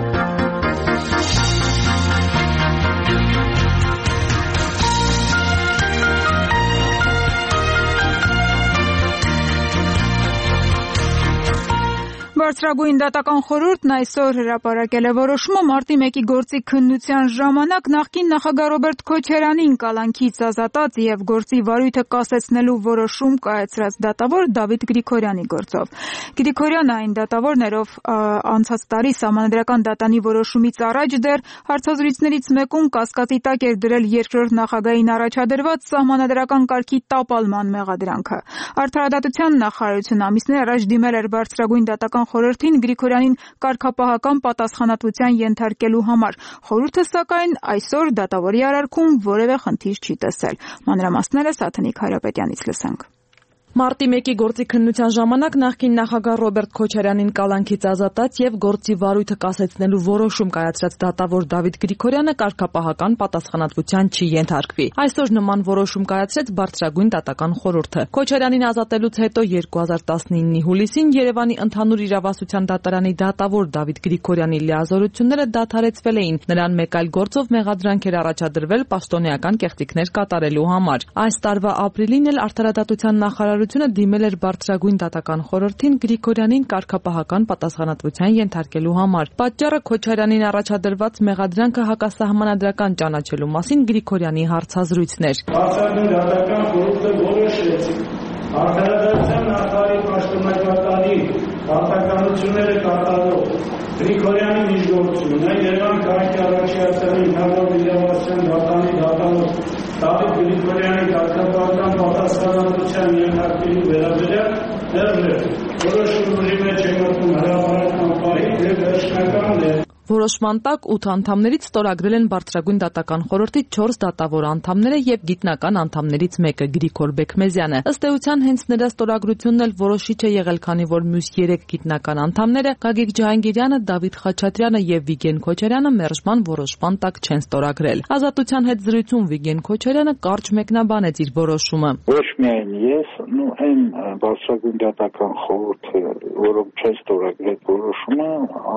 Բարձրագույն դատական խորհուրդն այսօր հրապարակել է որոշումը մարտի մեկի գործի քննության ժամանակ նախկին նախագահ Ռոբերտ Քոչարյանին կալանքից ազատած եւ գործի վարույթը կասեցնելու որոշում կայացրած դատավոր Դավիթ Գրիգորյանի գործով։ Գրիգորյանը այն դատավորն էր, ով անցած տարի Սահմանադրական դատանի որոշումից առաջ դեռ հարցազրույցներից մեկում կասկածի տակ էր դրել երկրորդ նախագահին առաջադրված Սահմանադրական կարգի տապալման մեղադրանքը։ Արդարադատության նախարարությունը ամիսներ առաջ դիմել էր Բարձրագույն դատական խորհրդին Գրիգորյանին կարգապահական պատասխանատվության ենթարկելու համար։ Խորհուրդը սակայն այսօր դատավորի արարքում որևէ խնդիր չի տեսել։ Մանրամասները Սաթնիկ Հայրապետյանից լսենք։ Մարտի մեկի գործի քննության ժամանակ նախկին նախագահ Ռոբերտ Քոչարյանին կալանքից ազատած եւ գործի վարույթը կասեցնելու որոշում կայացրած դատավոր Դավիթ Գրիգորյանը կարգապահական պատասխանատվության չի ենթարկվի։ Այսօր նման որոշում կայացրեց Բարձրագույն դատական խորհուրդը։ Քոչարյանին ազատելուց հետո երկու հազար տասնինի հուլիսին Երևանի ընդհանուր իրավասության դատարանի դատավոր Դավիթ Գրիգորյանի լիազորությունները դադարեցվել էին։ Նրան մեկ այլ գործով մեղադրանք էր առաջադրվել պաշտոնեական կեղծիքներ կատարելու համար։ Այս տարվա ապրիլին էլ Արդարադատության նախարարությունը դիմել էր Բարձրագույն դատական խորհրդին Գրիգորյանին կարգապահական պատասխանատվության ենթարկելու համար։ Պատճառը Քոչարյանին առաջադրված մեղադրանքը հակասահմանադրական ճանաչելու մասին Գրիգորյանի հարցազրույցն էր։ Բարձրագույն դատական խորհուրդը որոշեց Արդարադատության նախարարի պաշտոնակատարի պարտականությունները կատարող Գրիգորյանի միջնորդությունը Երևան քաղաքի առաջացանի ընդհանուր իրավասության դատարանի դատավոր Դավիթ Գրիգորյանի կարգապահական պատասխանատվության ենթարկելու վերաբերյալ դեռ որոշում ուժի մեջ է մտնում հրապարակման պահից եւ վերջնական է։ Որոշման տակ ութ անդամներից ստորագրել են Բարձրագույն դատական խորհրդի չորս դատավոր անդամները եւ գիտնական անդամներից մեկը Գրիգոր Բեկմեզյանը։ Ըստ էության հենց նրա ստորագրությունն էլ որոշիչ է եղել, քանի որ մյուս երեք գիտնական անդամները Գագիկ Ջահանգիրյանը, Դավիթ Խաչատրյանը եւ Վիգեն Քոչարյանը մերժման որոշման տակ չեն ստորագրել։ Ազատության հետ զրույցում Վիգեն Քոչարյանը կարճ մեկնաբանեց իր որոշումը։ Ոչ միայն ես, նո այն Բարձրագույն դատական խորհուրդը, որոնք չեն ստորագրել որոշումը,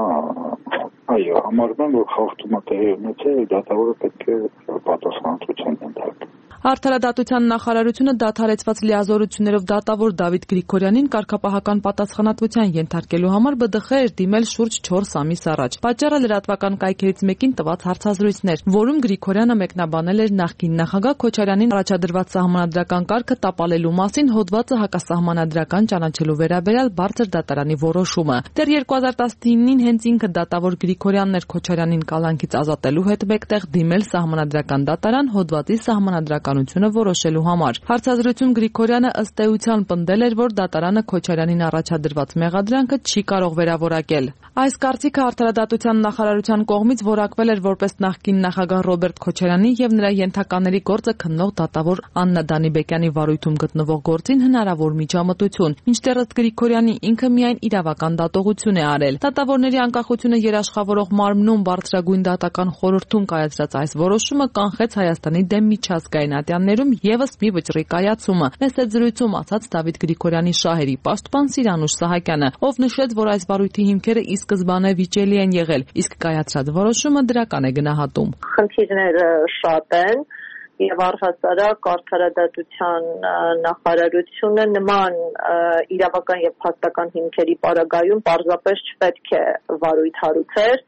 այո, համարվում է, որ խախտումը տեղի ունեցել է, դատավորը պետք է պատասխանատվության ենթարկվի։ Արդարադատության նախարարությունը դադարեցված լիազորություններով դատավոր Դավիթ Գրիգորյանին կարգապահական պատասխանատվության ենթարկելու համար Բ Դ Խ էր դիմել շուրջ չորս ամիս առաջ։ Պատճառը լրատվական կայքերից մեկին տված հարցազրույցներ, որում Գրիգորյանը մեկնաբանել էր նախկին նախագահ Քոչարյանին առաջադրված սահմանադրական կարգը տապալելու մասին հոդվածը հակասահմանադրական ճանաչելու վերաբերյալ բարձր դատարանի որոշումը։ Դեռ երկու հազար տասնինին հենց ինքը դատավոր Գրիգորյանն էր Քոչարյանին կալանքից ազատելու հետ մեկտեղ դիմել սահմանադրական դատարան հոդվածի սահմանադրականությունը որոշելու համար։ Հարցազրույցում Գրիգորյանը ըստ էության պնդել էր, որ դատարանը Քոչարյանին առաջադրված մեղադրանքը չի կարող վերավորակել։ Այս կարծիքը արդարադատության նախարարության կողմից որակվել էր որպես նախկին նախագահ Ռոբերտ Քոչարյանի եւ նրա ենթակաների գործը քննող դատավոր Աննա Դանիբեկյանի վարույթում գտնվող գործին հնարավոր միջամտություն, մինչդեռ ըստ Գրիգորյանի ինքը միայն իրավական դատողություն է արել։ Դատավորների անկախությունը երաշխավորող մարմնում Բարձրագույն դատական խորհրդում կայացրած այս որոշումը կանխեց Հայաստանի դեմ միջազգային ատյաններում եւս մի վճռի կայացումը։ Այս հետ զրույցում ասաց Դավիթ Գրիգորյանի շահերի պաշտպան Սիրանուշ Սահակյանը, ով նշեց, որ այս վարույթի հիմքերը ի սկզբանե վիճելի են եղել, իսկ կայացած որոշումը դրական է գնահատում։ Խնդիրները շատ են եւ առհասարակ արդարադատության նախարարությունը նման իրավական եւ փաստական հիմքերի պարագայում պարզապես չպետք է վարույթ հարուցեր։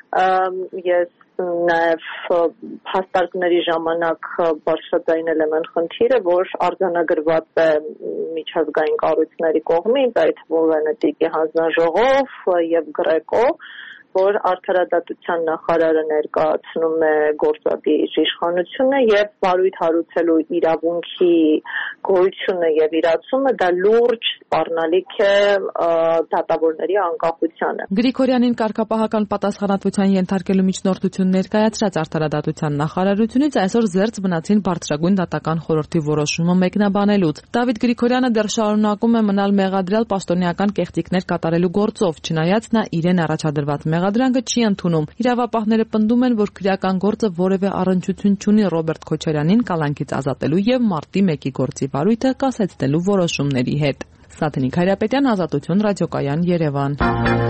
Ես նաև հաստարկների ժամանակ բարձրաձայնել եմ այն խնդիրը, որ արձանագրված է միջազգային կառույցների կողմից, այդ թվում Վենետիկի հանձնաժողով եւ Գրեկո, որ արդարադատության նախարարը ներկայացնում է գործադիր իշխանությունը եւ վարույթ հարուցելու իրավունքի գոյությունը եւ իրացումը դա լուրջ սպառնալիք է դատավորների անկախությանը։ Գրիգորյանին կարգապահական պատասխանատվության ենթարկելու միջնորդություն ներկայացրած արդարադատության նախարարությունից այսօր զերծ մնացին Բարձրագույն դատական խորհրդի որոշումը մեկնաբանելուց։ Դավիթ Գրիգորյանը դեռ շարունակում է մնալ մեղադրյալ պաշտոնեական կեղծիքներ կատարելու գործով, չնայած նա իրեն առաջադրված մեղադրանքը չի ընդունում։ Իրավապահները պնդում են, որ քրեական գործը որևէ առնչություն չունի Ռոբերտ Քոչարյանին կալանքից ազատելու եւ մարտի մեկի գործի վարույթը կասեցնելու որոշումների հետ։ Սաթենիկ Հայրապետյան, Ազատություն, ռադիոկայան, Երևան։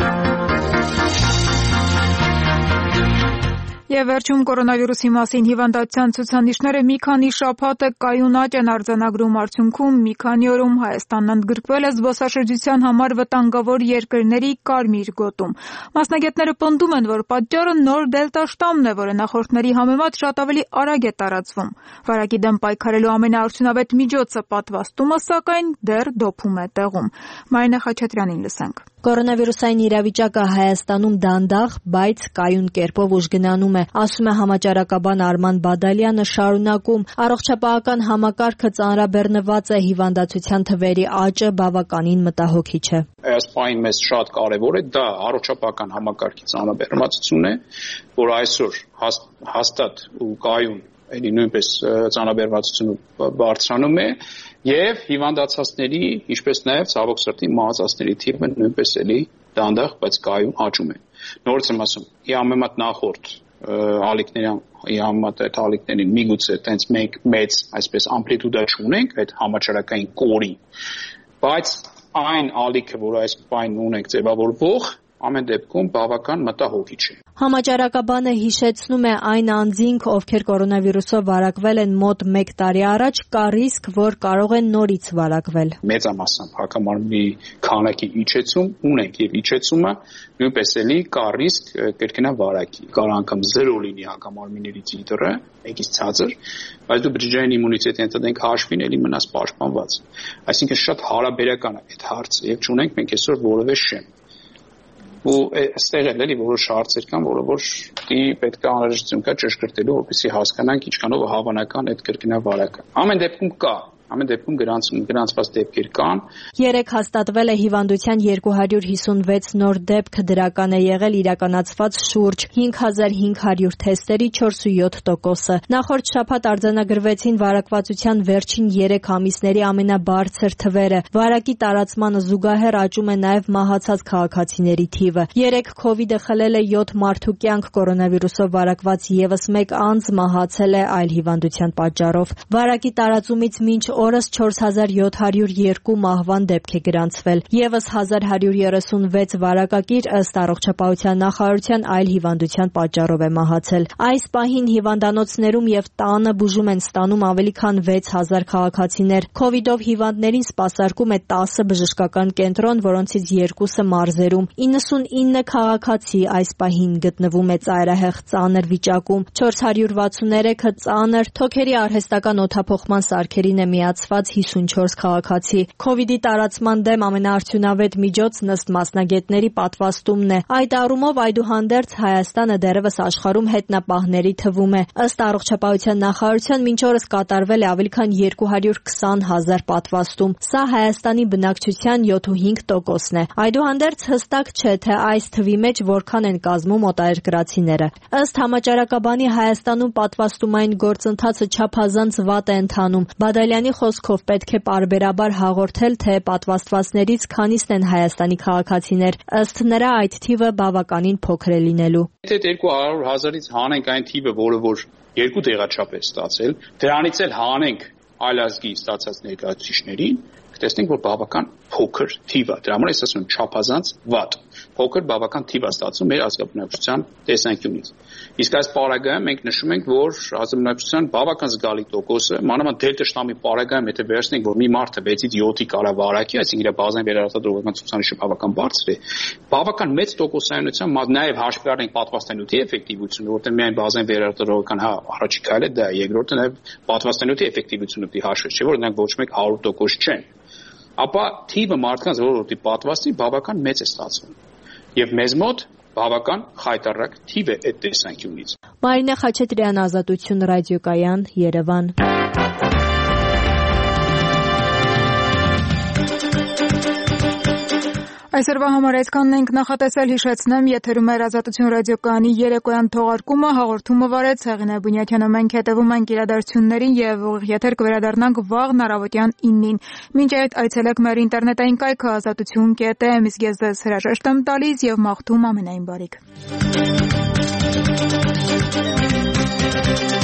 Եվ վերջում կորոնավիրուսի մասին հիվանդության ցուցանիշները մի քանի շաբաթ է կայուն աճ են արձանագրում, արդյունքում մի քանի օրում Հայաստանն ընդգրկվել է զբոսաշրջության համար վտանգավոր երկրների կարմիր գոտում։ Մասնագետները պնդում են, որ պատճառը նոր դելտա շտամն է, որը նախորդների համեմատ շատ ավելի արագ է տարածվում։ Վարակի դեմ պայքարելու ամենաարդյունավետ միջոցը պատվաստումը, սակայն դեռ դոփում է տեղում։ Մարինե Խաչատրյանին լսենք։ Կորոնավիրուսային իրավիճակը Հայաստանում դանդաղ, բայց կայուն կերպով ուժգնանում է, ասում է համաճարակաբան Արման Բադալյանը, շարունակում. առողջապահական համակարգը ծանրաբեռնված է, հիվանդացության թվերի աճը բավականին մտահոգիչ է։ Այս պահին մեզ շատ կարևոր է դա առողջապահական համակարգի ծանրաբեռնվածությունն է, որ այսօր հաստատ ու կայուն էլի նույնպես ծանրաբեռնվածությունը բարձրանում է եւ հիվանդացածների, ինչպես նաեւ ցավոք սրտի մահացածների թիվը նույնպես էլի դանդաղ, բայց կայուն աճում է։ Նորից եմ ասում, ի համեմատ նախորդ ալիքների ի համեմատ այդ ալիքներին միգուցե տենց մենք մեծ այսպես ամպլիտուդա չունենք այդ համաճարակային կորի, բայց այն ալիքը, որ այս պայն ունենք ձևավորվող ամեն դեպքում բավական մտահոգիչ է։ Համաճարակաբանը հիշեցնում է այն անձինք, ովքեր կորոնավիրուսով վարակվել են մոտ մեկ տարի առաջ, կա ռիսկ, որ կարող են նորից վարակվել։ Մեծամասամբ հակամարմնի քանակի իջեցում ունենք եւ իջեցումը նույնպես էլի կա ռիսկ կրկնա վարակի։ Կարող անգամ զերո լինի հակամարմինների տիտրը, եկից ցածր, բայց դու բջջային իմունիտետի ընդդենք հաշվին էլի մնաս պաշտպանված։ Այսինքն շատ հարաբերական է այդ հարցը եւ չունենք մենք այսօր որևէ շեմ։ Ու այստեղ էլ էլի որոշ հարցեր կան, որը որ դի պետք է անհրաժեշտություն կա ճշգրտելու, որպեսզի հասկանանք ինչքանով հավանական այդ կրկնավարակը։ Ամեն դեպքում կա ամեն դեպքում գրանցված դեպքեր կան։ Երեք հաստատվել է հիվանդության երկու հարյուր հիսունվեց նոր դեպք, դրական է եղել իրականացված շուրջ հինգ հազար հինգ հարյուր թեստերի չորսունյոթ տոկոսը։ Նախորդ շաբաթ արձանագրվեցին վարակվածության վերջին երեք ամիսների ամենաբարձր թվերը։ Վարակի տարածմանը զուգահեռ աճում է նաև մահացած քաղաքացիների թիվը։ Երեք քովիդը խլել է յոթ մարդու կյանք, կորոնավիրուսով վարակված ևս մեկ անձ մահացել է այլ հիվանդության պատճառով։ Վարակի տարածումից մինչ օրս չորս հազար յոթ հարյուր երկու մահվան դեպք է գրանցվել։ Եվս հազար հարյուր երեսունվեց վարակակիր ըստ առողջապահության նախարարության այլ հիվանդության պատճառով է մահացել։ Այս պահին հիվանդանոցներում եւ տանը բուժում են ստանում ավելի քան վեց հազար քաղաքացիներ։ Քովիդով հիվանդներին սպասարկում է տասը բժշկական կենտրոն, որոնցից երկուսը մարզերում։ իննսունինը քաղաքացի այս պահին գտնվում է ծայրահեղ ծանր վիճակում։ չորս հարյուր վաթսուներեքը ծանր, թոքերի արհեստական օդափոխման սարքերին է միացված հիսունչորս քաղաքացի։ Քովիդի տարածման դեմ ամենաարդյունավետ միջոցն ըստ մասնագետների պատվաստումն է։ Այդ առումով այդուհանդերձ Հայաստանը դեռևս աշխարհում հետնապահների թվում է։ Ըստ առողջապահության նախարարության մինչ օրս կատարվել է ավելի քան երկու հարյուր քսան հազար պատվաստում։ Սա Հայաստանի բնակչության յոթանասուն տոկոսն է։ Այդուհանդերձ հստակ չէ, թե այս թվի մեջ որքան են կազմում օտարերկրացիները։ Ըստ համաճարակաբանի Հայաստանում պատվաստումային գործընթացը չափազանց վատ է ընթանում։ Բադալյանի խոսքով պետք է պարբերաբար հաղորդել, թե պատվաստվածներից քանիսն են Հայաստանի քաղաքացիներ։ Ըստ նրա այդ թիվը բավականին փոքր է լինելու։ Եթե երկու հարյուր հազարից հանենք այն թիվը, որը որ երկու տեղաչափ է ստացել, դրանից էլ հանենք այլ ազգի ստացած ներկայացուցիչներին, կտեսնենք, որ բավական փոքր թիվ է։ Դրա համար ես ասում եմ չափազանց վատ։ Փոքր բավական թիվ է ստացվում մեր ազգաբնակչության տեսանկյունից։ Իսկ այս պարագայում մենք նշում ենք, որ ազգաբնակչության բավական զգալի տոկոսը, մանավանդ դելտա շտամի պարագայում, եթե վերցնենք, որ մի մարդը վեցից յոթի կարա վարակի, այսինքն իր բազային վերարտադրողական ցուցանիշը բավական բարձր է, բավական մեծ տոկոսայնությամբ նաև հաշվի առնենք պատվաստանյութի էֆեկտիվությունը, որտեղ միայն բազային վերարտադրողական հա առաջի քայլը դա է, երկրորդը նաև պատվաստանյութի էֆեկտիվությունը պետք է հաշվել, չէ՞ որ նրանք ոչ մեկ հարյուր տոկոս չեն։ Ապա թիվը մարդկանց, որ որտի պատվաստի, բավական մեծ է ստացվում։ Եվ մեզ մոտ բավական խայտառակ թիվ է այդ տեսանկյունից։ Մարինե Խաչատրյան, Ազատություն ռադիոկայան, Երևան։ Այսօրվա համար այսքանն ենք նախատեսել, հիշեցնեմ, եթերում էր Ազատություն ռադիոկայանի երեկոյան թողարկումը, հաղորդումը վարեց Հեղինե Բունյաթյանը, մենք հետևում ենք իրադարձություններին եւ ուղիղ եթեր կվերադառնանք վաղ առավոտյան իննին։ Մինչ այդ այցելեք մեր ինտերնետային կայքը ազատություն կետ է, իսկ ես ձեզ հրաժեշտ եմ տալիս եւ մաղթում ամենայն բարիք։